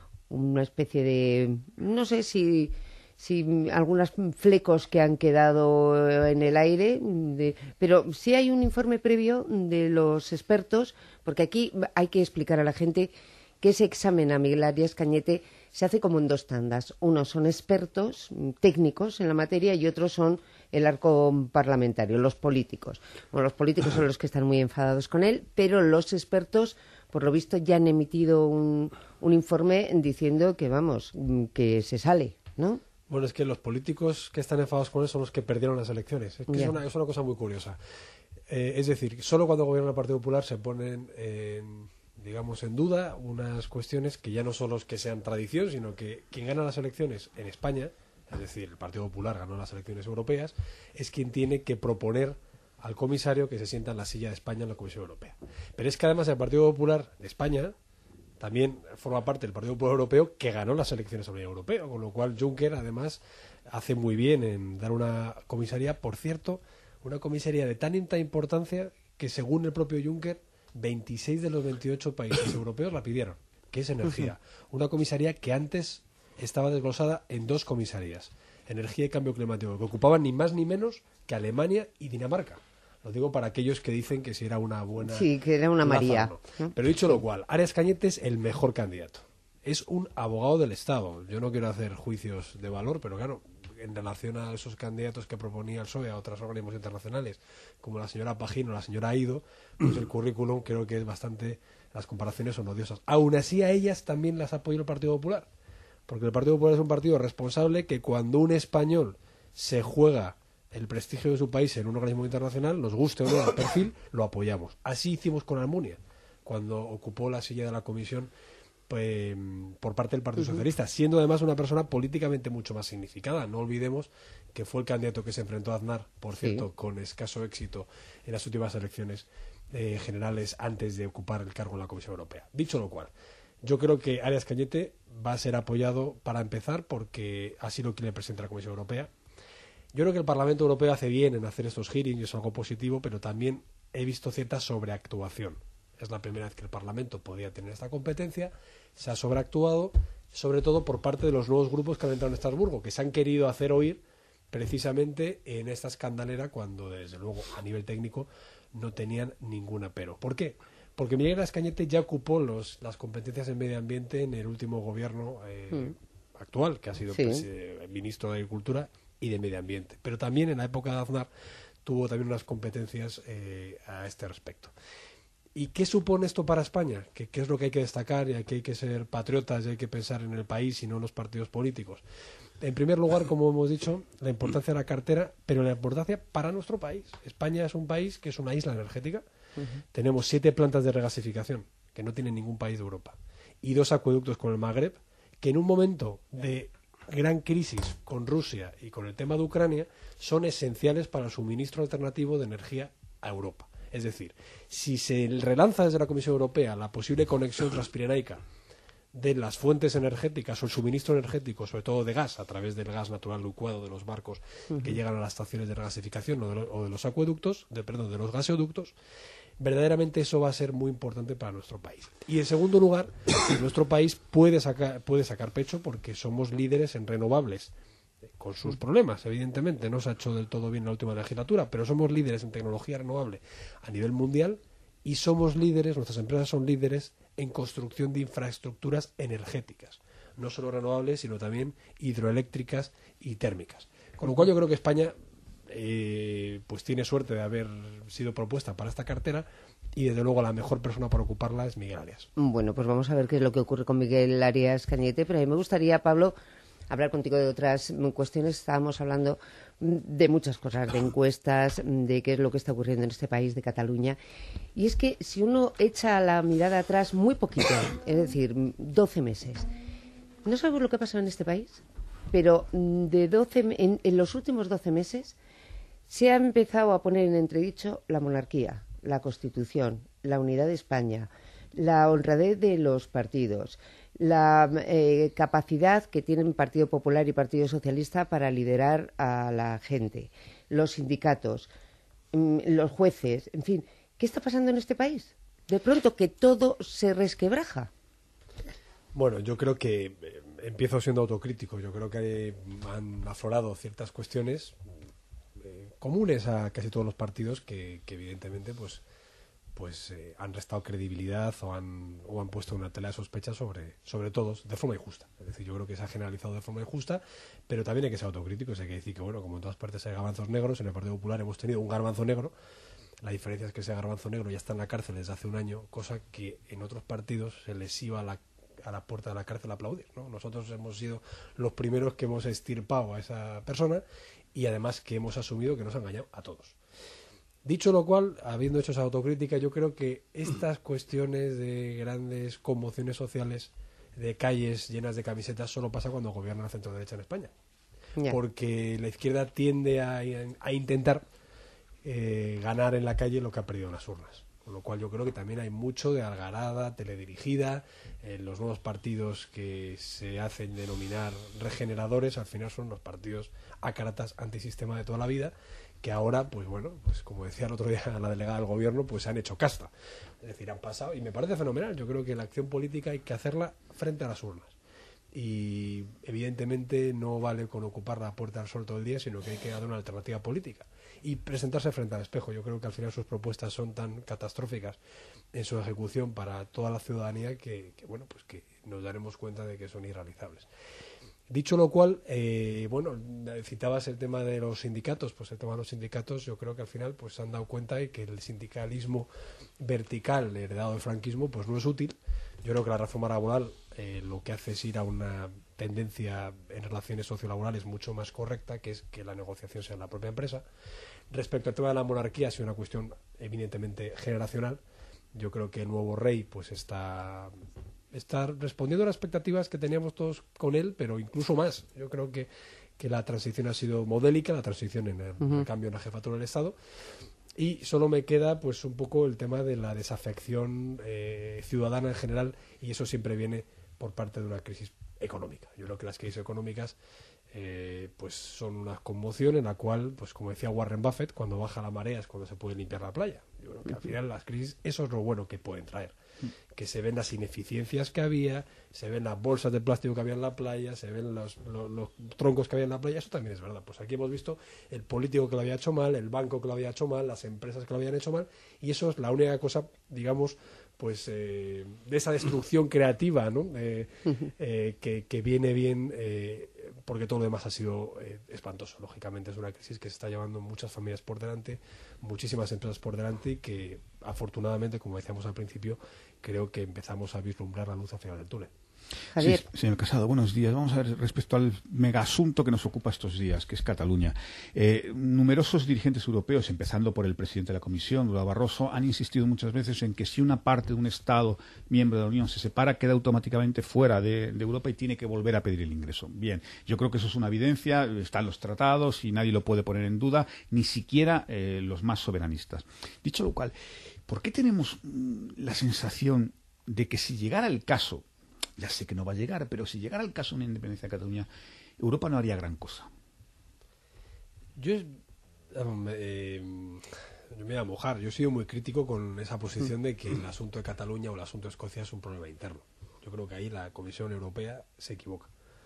una especie de, no sé si... sí, algunos flecos que han quedado en el aire, de, pero sí hay un informe previo de los expertos, porque aquí hay que explicar a la gente que ese examen a Miguel Arias Cañete se hace como en dos tandas. Unos son expertos técnicos en la materia y otros son el arco parlamentario, los políticos. Bueno, los políticos son los que están muy enfadados con él, pero los expertos, por lo visto, ya han emitido un, un informe diciendo que, vamos, que se sale, ¿no? Bueno, es que los políticos que están enfadados con él son los que perdieron las elecciones. Es que yeah. es, una, es una cosa muy curiosa. Eh, es decir, solo cuando gobierna el Partido Popular se ponen, en, digamos, en duda unas cuestiones que ya no son los que sean tradición, sino que quien gana las elecciones en España, es decir, el Partido Popular ganó las elecciones europeas, es quien tiene que proponer al comisario que se sienta en la silla de España en la Comisión Europea. Pero es que además el Partido Popular de España también forma parte del Partido Popular Europeo, que ganó las elecciones a la Unión Europea, con lo cual Juncker además hace muy bien en dar una comisaría, por cierto, una comisaría de tanta importancia que según el propio Juncker, veintiséis de los veintiocho países europeos la pidieron, que es energía. Uh-huh. Una comisaría que antes estaba desglosada en dos comisarías, energía y cambio climático, que ocupaban ni más ni menos que Alemania y Dinamarca. Lo digo para aquellos que dicen que si era una buena... Sí, que era una María. No. Pero dicho lo cual, Arias Cañete es el mejor candidato. Es un abogado del Estado. Yo no quiero hacer juicios de valor, pero claro, en relación a esos candidatos que proponía el P S O E a otros organismos internacionales, como la señora Pajín o la señora Aido, pues el currículum creo que es bastante... Las comparaciones son odiosas. Aún así a ellas también las apoyó el Partido Popular. Porque el Partido Popular es un partido responsable que cuando un español se juega el prestigio de su país en un organismo internacional, nos guste o no el perfil, lo apoyamos. Así hicimos con Almunia, cuando ocupó la silla de la comisión pues, por parte del Partido uh-huh. Socialista, siendo además una persona políticamente mucho más significada. No olvidemos que fue el candidato que se enfrentó a Aznar, por cierto, sí. con escaso éxito en las últimas elecciones eh, generales antes de ocupar el cargo en la Comisión Europea. Dicho lo cual, yo creo que Arias Cañete va a ser apoyado para empezar porque así lo quiere presentar la Comisión Europea. Yo creo que el Parlamento Europeo hace bien en hacer estos hearings y es algo positivo, pero también he visto cierta sobreactuación. es la primera vez que el Parlamento podía tener esta competencia, se ha sobreactuado, sobre todo por parte de los nuevos grupos que han entrado en Estrasburgo, que se han querido hacer oír precisamente en esta escandalera cuando, desde luego, a nivel técnico no tenían ninguna pero. ¿Por qué? Porque Miguel Arias Cañete ya ocupó los, las competencias en medio ambiente en el último gobierno eh, mm. actual, que ha sido sí. pues, eh, ministro de Agricultura y de Medio Ambiente. Pero también en la época de Aznar tuvo también unas competencias eh, a este respecto. ¿Y qué supone esto para España? ¿Qué, qué es lo que hay que destacar? Y aquí hay que ser patriotas y hay que pensar en el país y no en los partidos políticos. En primer lugar, como hemos dicho, la importancia de la cartera, pero la importancia para nuestro país. España es un país que es una isla energética. Uh-huh. Tenemos siete plantas de regasificación, que no tiene ningún país de Europa, y dos acueductos con el Magreb, que en un momento de gran crisis con Rusia y con el tema de Ucrania son esenciales para el suministro alternativo de energía a Europa. Es decir, si se relanza desde la Comisión Europea la posible conexión transpirenaica de las fuentes energéticas o el suministro energético, sobre todo de gas, a través del gas natural licuado de los barcos uh-huh. que llegan a las estaciones de regasificación o de, lo, o de los acueductos, de, perdón, de los gaseoductos, verdaderamente eso va a ser muy importante para nuestro país. Y en segundo lugar, nuestro país puede sacar, puede sacar pecho porque somos líderes en renovables, con sus problemas, evidentemente, no se ha hecho del todo bien en la última legislatura, pero somos líderes en tecnología renovable a nivel mundial y somos líderes, nuestras empresas son líderes en construcción de infraestructuras energéticas, no solo renovables, sino también hidroeléctricas y térmicas. Con lo cual yo creo que España eh, pues tiene suerte de haber sido propuesta para esta cartera y desde luego la mejor persona para ocuparla es Miguel Arias. Bueno, pues vamos a ver qué es lo que ocurre con Miguel Arias Cañete, pero a mí me gustaría, Pablo, hablar contigo de otras cuestiones. Estábamos hablando de muchas cosas, de encuestas, de qué es lo que está ocurriendo en este país, de Cataluña. Y es que si uno echa la mirada atrás muy poquito, es decir, doce meses, no sabemos lo que ha pasado en este país, pero de doce, en, en los últimos doce meses se ha empezado a poner en entredicho la monarquía, la Constitución, la unidad de España, la honradez de los partidos, la eh, capacidad que tienen Partido Popular y Partido Socialista para liderar a la gente, los sindicatos, los jueces, en fin. ¿Qué está pasando en este país? De pronto que todo se resquebraja. Bueno, yo creo que eh, empiezo siendo autocrítico. Yo creo que han aflorado ciertas cuestiones eh, comunes a casi todos los partidos que, que evidentemente pues pues eh, han restado credibilidad o han, o han puesto una tela de sospecha sobre, sobre todos de forma injusta. Es decir, yo creo que se ha generalizado de forma injusta, pero también hay que ser autocríticos. Hay que decir que, bueno, como en todas partes hay garbanzos negros, en el Partido Popular hemos tenido un garbanzo negro. La diferencia es que ese garbanzo negro ya está en la cárcel desde hace un año, cosa que en otros partidos se les iba a la, a la puerta de la cárcel a aplaudir, ¿no? Nosotros hemos sido los primeros que hemos extirpado a esa persona y además que hemos asumido que nos ha engañado a todos. Dicho lo cual, habiendo hecho esa autocrítica, yo creo que estas cuestiones de grandes conmociones sociales, de calles llenas de camisetas, solo pasa cuando gobierna la centro-derecha en España. Yeah. Porque la izquierda tiende a, a intentar eh, ganar en la calle lo que ha perdido en las urnas. Con lo cual yo creo que también hay mucho de algarada, teledirigida, eh, los nuevos partidos que se hacen denominar regeneradores, al final son los partidos ácratas antisistema de toda la vida, que ahora, pues bueno, pues como decía el otro día la delegada del gobierno, pues se han hecho casta. Es decir, han pasado, y me parece fenomenal. Yo creo que la acción política hay que hacerla frente a las urnas. Y evidentemente no vale con ocupar la puerta al sol todo el día, sino que hay que dar una alternativa política. Y presentarse frente al espejo. Yo creo que al final sus propuestas son tan catastróficas en su ejecución para toda la ciudadanía que, que bueno, pues que nos daremos cuenta de que son irrealizables. Dicho lo cual, eh, bueno, citabas el tema de los sindicatos, pues el tema de los sindicatos yo creo que al final pues se han dado cuenta de que el sindicalismo vertical heredado del franquismo pues no es útil. Yo creo que la reforma laboral eh, lo que hace es ir a una tendencia en relaciones sociolaborales mucho más correcta, que es que la negociación sea en la propia empresa. Respecto al tema de la monarquía, ha sido una cuestión evidentemente generacional. Yo creo que el nuevo rey pues está... está respondiendo a las expectativas que teníamos todos con él, pero incluso más. Yo creo que, que la transición ha sido modélica, la transición en el, uh-huh. el cambio en la jefatura del Estado. Y solo me queda pues un poco el tema de la desafección eh, ciudadana en general, y eso siempre viene por parte de una crisis económica. Yo creo que las crisis económicas eh, pues son una conmoción en la cual, pues como decía Warren Buffett, cuando baja la marea es cuando se puede limpiar la playa. Yo creo que al final las crisis, eso es lo bueno que pueden traer. Que se ven las ineficiencias que había, se ven las bolsas de plástico que había en la playa, se ven los, los, los troncos que había en la playa. Eso también es verdad. Pues aquí hemos visto el político que lo había hecho mal, el banco que lo había hecho mal, las empresas que lo habían hecho mal, y eso es la única cosa, digamos, pues eh, de esa destrucción creativa, ¿no? Eh, eh, que, que viene bien, eh, porque todo lo demás ha sido eh, espantoso. Lógicamente es una crisis que se está llevando muchas familias por delante, muchísimas empresas por delante, y que afortunadamente, como decíamos al principio, creo que empezamos a vislumbrar la luz al final del túnel. Javier. Sí, señor Casado, buenos días. Vamos a ver respecto al megaasunto que nos ocupa estos días, que es Cataluña. Eh, numerosos dirigentes europeos, empezando por el presidente de la Comisión, Durão Barroso, han insistido muchas veces en que si una parte de un Estado miembro de la Unión se separa, queda automáticamente fuera de, de Europa y tiene que volver a pedir el ingreso. Bien, yo creo que eso es una evidencia, están los tratados y nadie lo puede poner en duda, ni siquiera eh, los más soberanistas. Dicho lo cual, ¿por qué tenemos mm, la sensación de que si llegara el caso, ya sé que no va a llegar, pero si llegara el caso de una independencia de Cataluña, Europa no haría gran cosa? Yo, eh, yo me voy a mojar. Yo he sido muy crítico con esa posición de que el asunto de Cataluña o el asunto de Escocia es un problema interno. Yo creo que ahí la Comisión Europea se equivoca.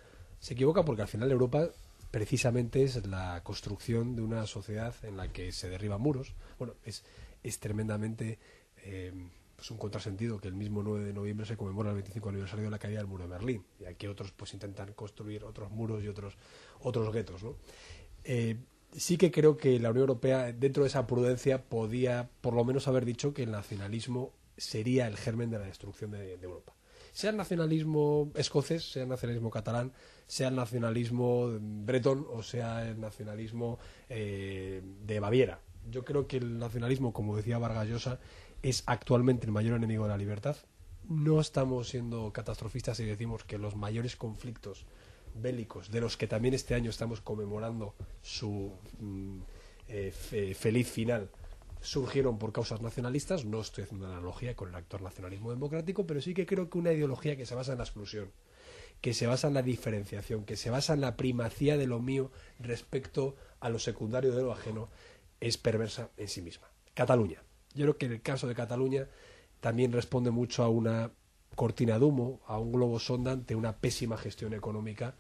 Se equivoca porque al final Europa precisamente es la construcción de una sociedad en la que se derriban muros. Bueno, es, es tremendamente... Eh, es un contrasentido que el mismo nueve de noviembre se conmemora el veinticinco aniversario de la caída del muro de Berlín, y aquí otros pues intentan construir otros muros y otros otros guetos, ¿no? Eh, sí que creo que la Unión Europea, dentro de esa prudencia, podía por lo menos haber dicho que el nacionalismo sería el germen de la destrucción de, de Europa. Sea el nacionalismo escocés, sea el nacionalismo catalán, sea el nacionalismo bretón o sea el nacionalismo eh, de Baviera. Yo creo que el nacionalismo, como decía Vargas Llosa, es actualmente el mayor enemigo de la libertad. No estamos siendo catastrofistas si decimos que los mayores conflictos bélicos, de los que también este año estamos conmemorando su mm, eh, fe, feliz final, surgieron por causas nacionalistas. No estoy haciendo una analogía con el actual nacionalismo democrático, pero sí que creo que una ideología que se basa en la exclusión, que se basa en la diferenciación, que se basa en la primacía de lo mío respecto a lo secundario de lo ajeno, es perversa en sí misma. Cataluña. Yo creo que en el caso de Cataluña también responde mucho a una cortina de humo, a un globo sonda ante una pésima gestión económica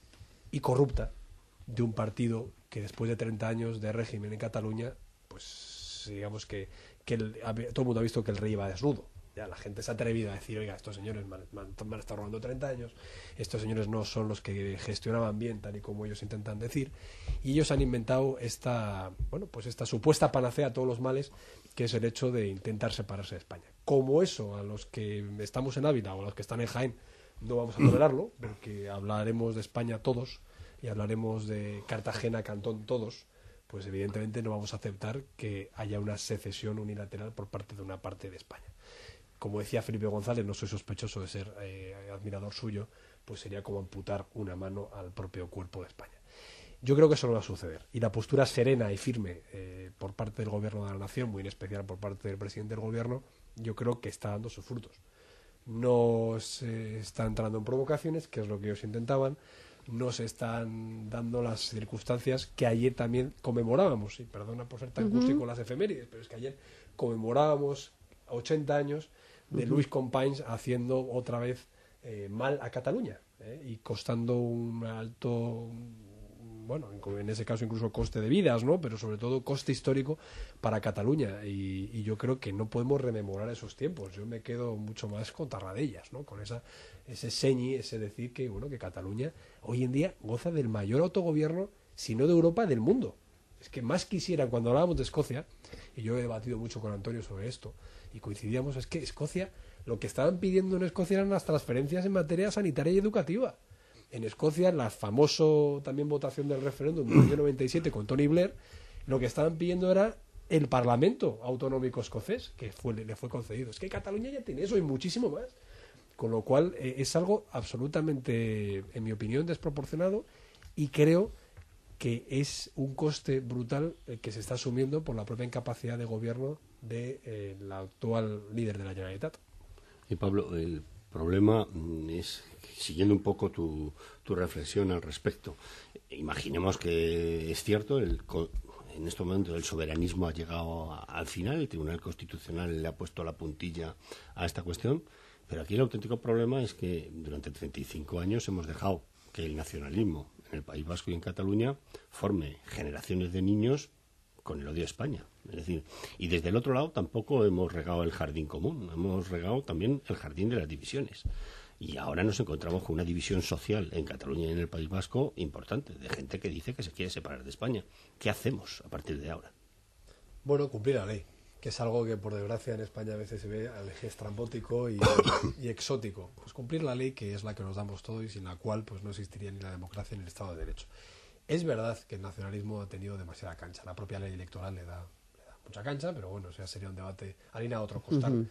y corrupta de un partido que después de treinta años de régimen en Cataluña, pues digamos que, que el, todo el mundo ha visto que el rey iba desnudo. Ya la gente se ha atrevido a decir, oiga, estos señores me han, me han estado robando treinta años, estos señores no son los que gestionaban bien, tal y como ellos intentan decir, y ellos han inventado esta, bueno, pues esta supuesta panacea a todos los males, que es el hecho de intentar separarse de España. Como eso, a los que estamos en Ávila o a los que están en Jaén, no vamos a tolerarlo, porque hablaremos de España todos y hablaremos de Cartagena, Cantón todos, pues evidentemente no vamos a aceptar que haya una secesión unilateral por parte de una parte de España. Como decía Felipe González, no soy sospechoso de ser eh, admirador suyo, pues sería como amputar una mano al propio cuerpo de España. Yo creo que eso no va a suceder. Y la postura serena y firme eh, por parte del Gobierno de la Nación, muy en especial por parte del presidente del Gobierno, yo creo que está dando sus frutos. No se está entrando en provocaciones, que es lo que ellos intentaban, no se están dando las circunstancias que ayer también conmemorábamos, y perdona por ser tan cursi con las efemérides, pero es que ayer conmemorábamos ochenta años de uh-huh. Luis Companys haciendo otra vez eh, mal a Cataluña eh, y costando un alto, bueno, en ese caso incluso coste de vidas, ¿no? Pero sobre todo coste histórico para Cataluña, y, y yo creo que no podemos rememorar esos tiempos. Yo me quedo mucho más con Tarradellas, ¿no? Con esa ese señi, ese decir que bueno que Cataluña hoy en día goza del mayor autogobierno, si no de Europa, del mundo. Es que más quisieran, cuando hablábamos de Escocia, y yo he debatido mucho con Antonio sobre esto, y coincidíamos, es que Escocia, lo que estaban pidiendo en Escocia eran las transferencias en materia sanitaria y educativa. En Escocia, la famosa también votación del referéndum del año noventa y siete con Tony Blair, lo que estaban pidiendo era el Parlamento Autonómico Escocés, que fue, le fue concedido. Es que Cataluña ya tiene eso y muchísimo más. Con lo cual eh, es algo absolutamente, en mi opinión, desproporcionado, y creo que es un coste brutal el que se está asumiendo por la propia incapacidad de gobierno de eh, la actual líder de la Generalitat. Y Pablo, el problema es, siguiendo un poco tu, tu reflexión al respecto, imaginemos que es cierto, el, en este momento el soberanismo ha llegado a, al final, el Tribunal Constitucional le ha puesto la puntilla a esta cuestión, pero aquí el auténtico problema es que durante treinta y cinco años hemos dejado que el nacionalismo en el País Vasco y en Cataluña forme generaciones de niños con el odio a España. Es decir, y desde el otro lado tampoco hemos regado el jardín común, hemos regado también el jardín de las divisiones. Y ahora nos encontramos con una división social en Cataluña y en el País Vasco importante, de gente que dice que se quiere separar de España. ¿Qué hacemos a partir de ahora? Bueno, cumplir la ley, que es algo que por desgracia en España a veces se ve estrambótico y, y exótico. Pues cumplir la ley, que es la que nos damos todos y sin la cual pues no existiría ni la democracia ni el Estado de Derecho. Es verdad que el nacionalismo ha tenido demasiada cancha. La propia ley electoral le da, le da mucha cancha, pero bueno, eso ya sería un debate harina a otro costal. Uh-huh.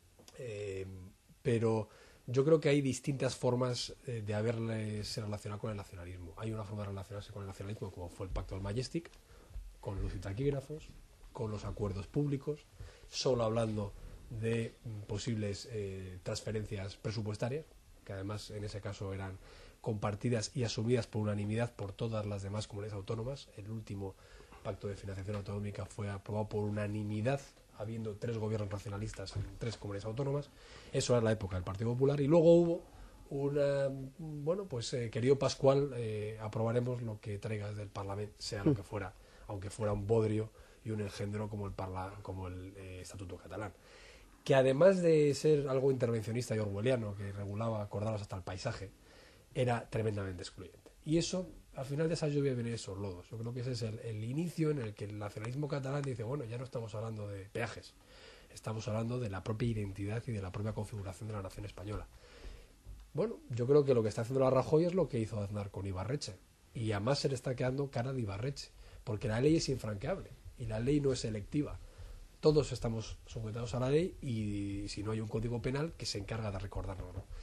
Eh, pero yo creo que hay distintas formas eh, de haberse relacionado con el nacionalismo. Hay una forma de relacionarse con el nacionalismo como fue el Pacto del Majestic, con luz y taquígrafos, con los acuerdos públicos, solo hablando de mm, posibles eh, transferencias presupuestarias, que además en ese caso eran compartidas y asumidas por unanimidad por todas las demás comunidades autónomas. El último pacto de financiación autonómica fue aprobado por unanimidad, habiendo tres gobiernos nacionalistas en tres comunidades autónomas. Eso era la época del Partido Popular. Y luego hubo una, bueno, pues eh, querido Pascual, eh, aprobaremos lo que traiga desde el Parlamento, sea lo que fuera, aunque fuera un bodrio y un engendro como el, parla, como el eh, Estatuto Catalán, que además de ser algo intervencionista y orwelliano, que regulaba acordados hasta el paisaje, era tremendamente excluyente. Y eso, al final de esa lluvia vienen esos lodos. Yo creo que ese es el, el inicio en el que el nacionalismo catalán dice, bueno, ya no estamos hablando de peajes, estamos hablando de la propia identidad y de la propia configuración de la nación española. Bueno, yo creo que lo que está haciendo la Rajoy es lo que hizo Aznar con Ibarretxe, y además se le está quedando cara de Ibarretxe, porque la ley es infranqueable y la ley no es selectiva. Todos estamos sujetados a la ley y si no hay un código penal que se encarga de recordarlo, ¿no?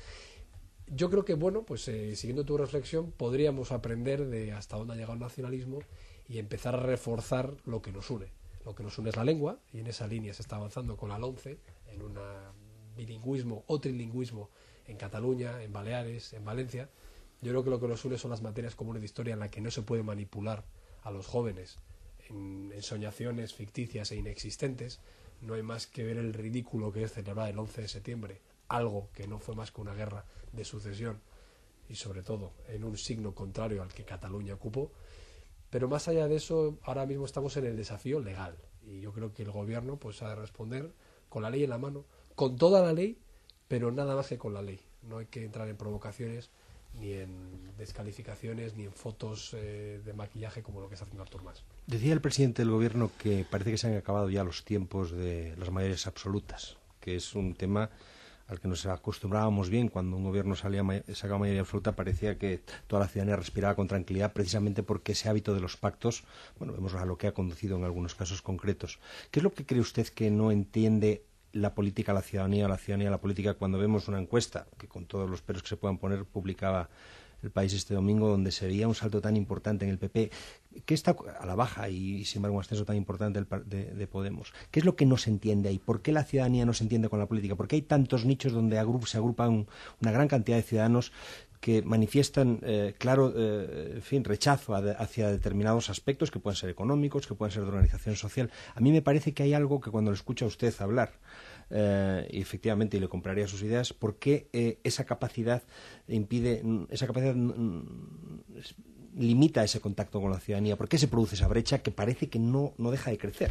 Yo creo que, bueno, pues eh, siguiendo tu reflexión, podríamos aprender de hasta dónde ha llegado el nacionalismo y empezar a reforzar lo que nos une. Lo que nos une es la lengua, y en esa línea se está avanzando con la LOMCE, en un bilingüismo o trilingüismo en Cataluña, en Baleares, en Valencia. Yo creo que lo que nos une son las materias comunes de historia en la que no se puede manipular a los jóvenes en, en soñaciones ficticias e inexistentes. No hay más que ver el ridículo que es celebrar el once de septiembre, algo que no fue más que una guerra de sucesión y sobre todo en un signo contrario al que Cataluña ocupó. Pero más allá de eso, ahora mismo estamos en el desafío legal y yo creo que el gobierno pues ha de responder con la ley en la mano, con toda la ley, pero nada más que con la ley. No hay que entrar en provocaciones ni en descalificaciones ni en fotos eh, de maquillaje como lo que está haciendo Artur Mas. Decía el presidente del gobierno que parece que se han acabado ya los tiempos de las mayorías absolutas, que es un tema al que nos acostumbrábamos bien. Cuando un gobierno salía sacaba mayoría absoluta parecía que toda la ciudadanía respiraba con tranquilidad, precisamente porque ese hábito de los pactos, bueno, vemos a lo que ha conducido en algunos casos concretos. ¿Qué es lo que cree usted que no entiende la política, la ciudadanía, la ciudadanía, la política, cuando vemos una encuesta, que con todos los peros que se puedan poner, publicaba El País este domingo, donde se veía un salto tan importante en el P P, que está a la baja y sin embargo un ascenso tan importante de, de Podemos? ¿Qué es lo que no se entiende ahí? ¿Por qué la ciudadanía no se entiende con la política? ¿Por qué hay tantos nichos donde agrup, se agrupan una gran cantidad de ciudadanos que manifiestan, eh, claro, eh, en fin, rechazo a de, hacia determinados aspectos que pueden ser económicos, que pueden ser de organización social? A mí me parece que hay algo que cuando lo escucha usted hablar, eh, y efectivamente, y le compraría sus ideas, ¿por qué eh, esa capacidad impide, esa capacidad mm, limita ese contacto con la ciudadanía? ¿Por qué se produce esa brecha que parece que no, no deja de crecer?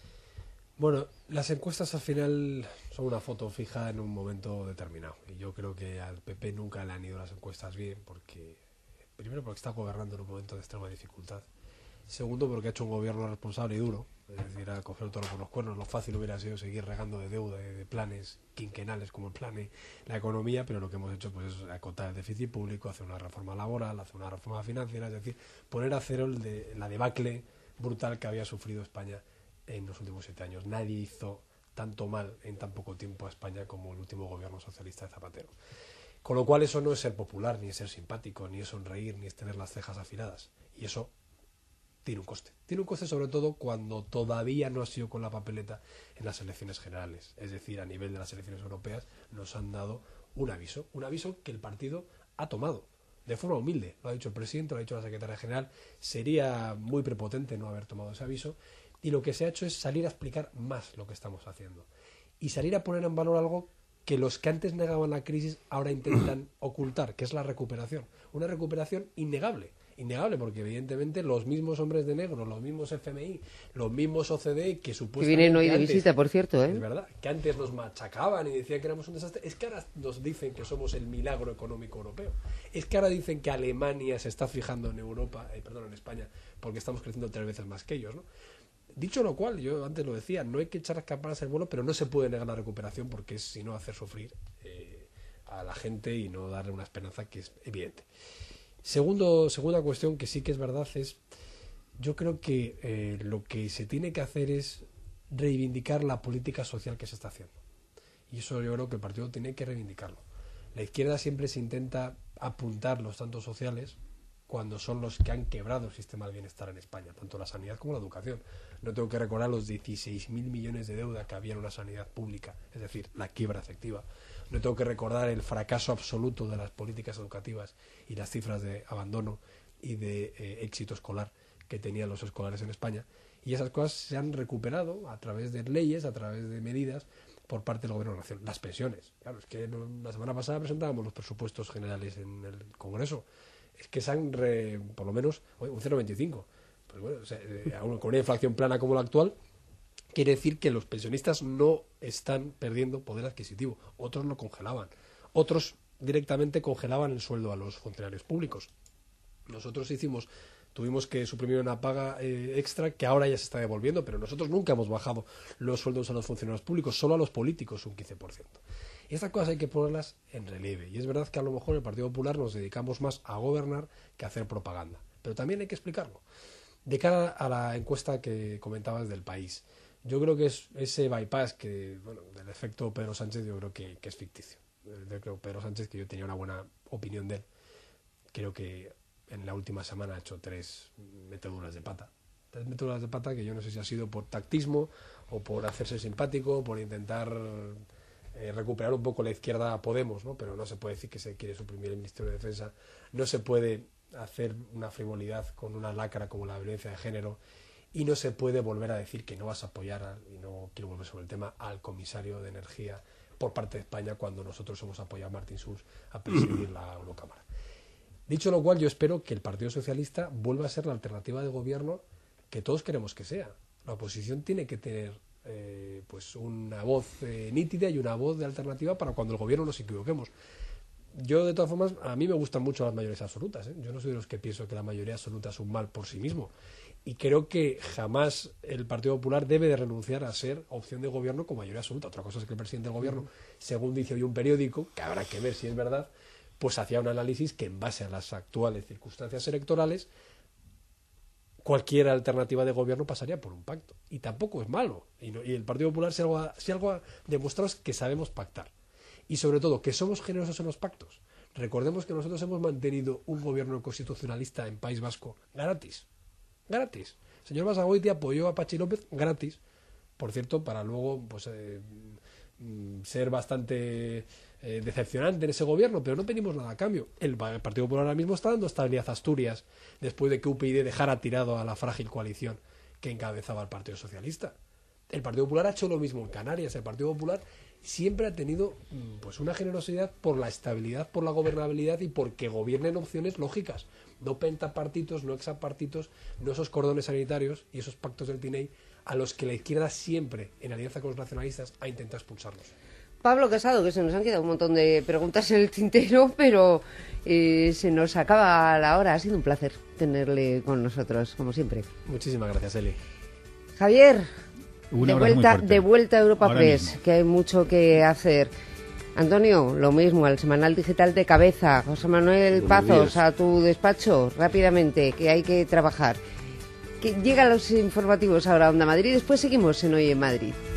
Bueno, las encuestas al final son una foto fija en un momento determinado. Y yo creo que al P P nunca le han ido las encuestas bien, porque primero porque está gobernando en un momento de extrema dificultad. Segundo, porque ha hecho un gobierno responsable y duro, es decir, a coger el toro por los cuernos. Lo fácil hubiera sido seguir regando de deuda, de, de planes quinquenales como el plan de la economía, pero lo que hemos hecho pues es acotar el déficit público, hacer una reforma laboral, hacer una reforma financiera, es decir, poner a cero el de, la debacle brutal que había sufrido España en los últimos siete años. Nadie hizo tanto mal en tan poco tiempo a España como el último gobierno socialista de Zapatero. Con lo cual eso no es ser popular, ni es ser simpático, ni es sonreír, ni es tener las cejas afiladas. Y eso tiene un coste. Tiene un coste sobre todo cuando todavía no ha sido con la papeleta en las elecciones generales. Es decir, a nivel de las elecciones europeas nos han dado un aviso. Un aviso que el partido ha tomado. de forma humilde, lo ha dicho el presidente, lo ha dicho la secretaria general, sería muy prepotente no haber tomado ese aviso, y lo que se ha hecho es salir a explicar más lo que estamos haciendo y salir a poner en valor algo que los que antes negaban la crisis ahora intentan ocultar, que es la recuperación, una recuperación innegable. Innegable, porque evidentemente los mismos hombres de negro, los mismos F M I, los mismos O C D E que supuestamente... Que vienen hoy de antes, visita, por cierto, ¿eh? Es verdad, que antes nos machacaban y decían que éramos un desastre. Es que ahora nos dicen que somos el milagro económico europeo. Es que ahora dicen que Alemania se está fijando en Europa, eh, perdón, en España, porque estamos creciendo tres veces más que ellos, ¿no? Dicho lo cual, yo antes lo decía, no hay que echar campanas al vuelo, pero no se puede negar la recuperación porque es sino hacer sufrir eh, a la gente y no darle una esperanza que es evidente. Segundo, segunda cuestión que sí que es verdad es, yo creo que eh, lo que se tiene que hacer es reivindicar la política social que se está haciendo. Y eso yo creo que el partido tiene que reivindicarlo. La izquierda siempre se intenta apuntar los tantos sociales cuando son los que han quebrado el sistema del bienestar en España, tanto la sanidad como la educación. No tengo que recordar los dieciséis mil millones de deuda que había en una sanidad pública, es decir, la quiebra efectiva. No tengo que recordar el fracaso absoluto de las políticas educativas y las cifras de abandono y de eh, éxito escolar que tenían los escolares en España. Y esas cosas se han recuperado a través de leyes, a través de medidas por parte del Gobierno de la Nación. Las pensiones. Claro, es que la semana pasada presentábamos los presupuestos generales en el Congreso. Es que se han, re, por lo menos, un cero coma veinticinco. Pues bueno, o sea, eh, con una inflación plana como la actual, quiere decir que los pensionistas no están perdiendo poder adquisitivo. Otros lo congelaban. Otros directamente congelaban el sueldo a los funcionarios públicos. Nosotros hicimos, tuvimos que suprimir una paga eh, extra que ahora ya se está devolviendo, pero nosotros nunca hemos bajado los sueldos a los funcionarios públicos, solo a los políticos un quince por ciento. Y estas cosas hay que ponerlas en relieve. Y es verdad que a lo mejor en el Partido Popular nos dedicamos más a gobernar que a hacer propaganda. Pero también hay que explicarlo. De cara a la encuesta que comentabas del País, yo creo que es ese bypass que, bueno, del efecto Pedro Sánchez, yo creo que, que es ficticio. Yo creo que Pedro Sánchez, que yo tenía una buena opinión de él, creo que en la última semana ha hecho tres meteduras de pata. Tres meteduras de pata que yo no sé si ha sido por tactismo o por hacerse simpático, por intentar eh, recuperar un poco la izquierda a Podemos, ¿no? Pero no se puede decir que se quiere suprimir el Ministerio de Defensa, no se puede hacer una frivolidad con una lacra como la violencia de género, y no se puede volver a decir que no vas a apoyar, a, y no quiero volver sobre el tema, al comisario de Energía por parte de España cuando nosotros hemos apoyado a Martín Schulz a presidir la Eurocámara. Dicho lo cual, yo espero que el Partido Socialista vuelva a ser la alternativa de gobierno que todos queremos que sea. La oposición tiene que tener eh, pues una voz eh, nítida y una voz de alternativa para cuando el gobierno nos equivoquemos. Yo, de todas formas, a mí me gustan mucho las mayorías absolutas, ¿eh? Yo no soy de los que pienso que la mayoría absoluta es un mal por sí mismo. Y creo que jamás el Partido Popular debe de renunciar a ser opción de gobierno con mayoría absoluta. Otra cosa es que el presidente del gobierno, según dice hoy un periódico, que habrá que ver si es verdad, pues hacía un análisis que en base a las actuales circunstancias electorales, cualquier alternativa de gobierno pasaría por un pacto. Y tampoco es malo. Y, no, y el Partido Popular, si algo, ha, si algo ha demostrado es que sabemos pactar. Y sobre todo, que somos generosos en los pactos. Recordemos que nosotros hemos mantenido un gobierno constitucionalista en País Vasco gratis. Gratis. El señor Basagoiti apoyó a Patxi López gratis. Por cierto, para luego pues eh, ser bastante eh, decepcionante en ese gobierno, pero no pedimos nada a cambio. El Partido Popular ahora mismo está dando estabilidad a Asturias después de que U P y D dejara tirado a la frágil coalición que encabezaba el Partido Socialista. El Partido Popular ha hecho lo mismo en Canarias. El Partido Popular siempre ha tenido pues una generosidad por la estabilidad, por la gobernabilidad y porque gobiernen opciones lógicas, no pentapartitos, no hexapartitos, no esos cordones sanitarios y esos pactos del T N I a los que la izquierda siempre, en alianza con los nacionalistas, ha intentado expulsarlos. Pablo Casado, que se nos han quedado un montón de preguntas en el tintero, pero eh, se nos acaba la hora. Ha sido un placer tenerle con nosotros, como siempre. Muchísimas gracias, Eli. Javier, Un de vuelta, de vuelta a Europa Ahora Press, mismo. que hay mucho que hacer. Antonio, lo mismo, al semanal digital de Cabeza. José Manuel Buenos Pazos, días. a tu despacho, rápidamente, que hay que trabajar. Que llegan los informativos ahora a Onda Madrid, después seguimos en Hoy en Madrid.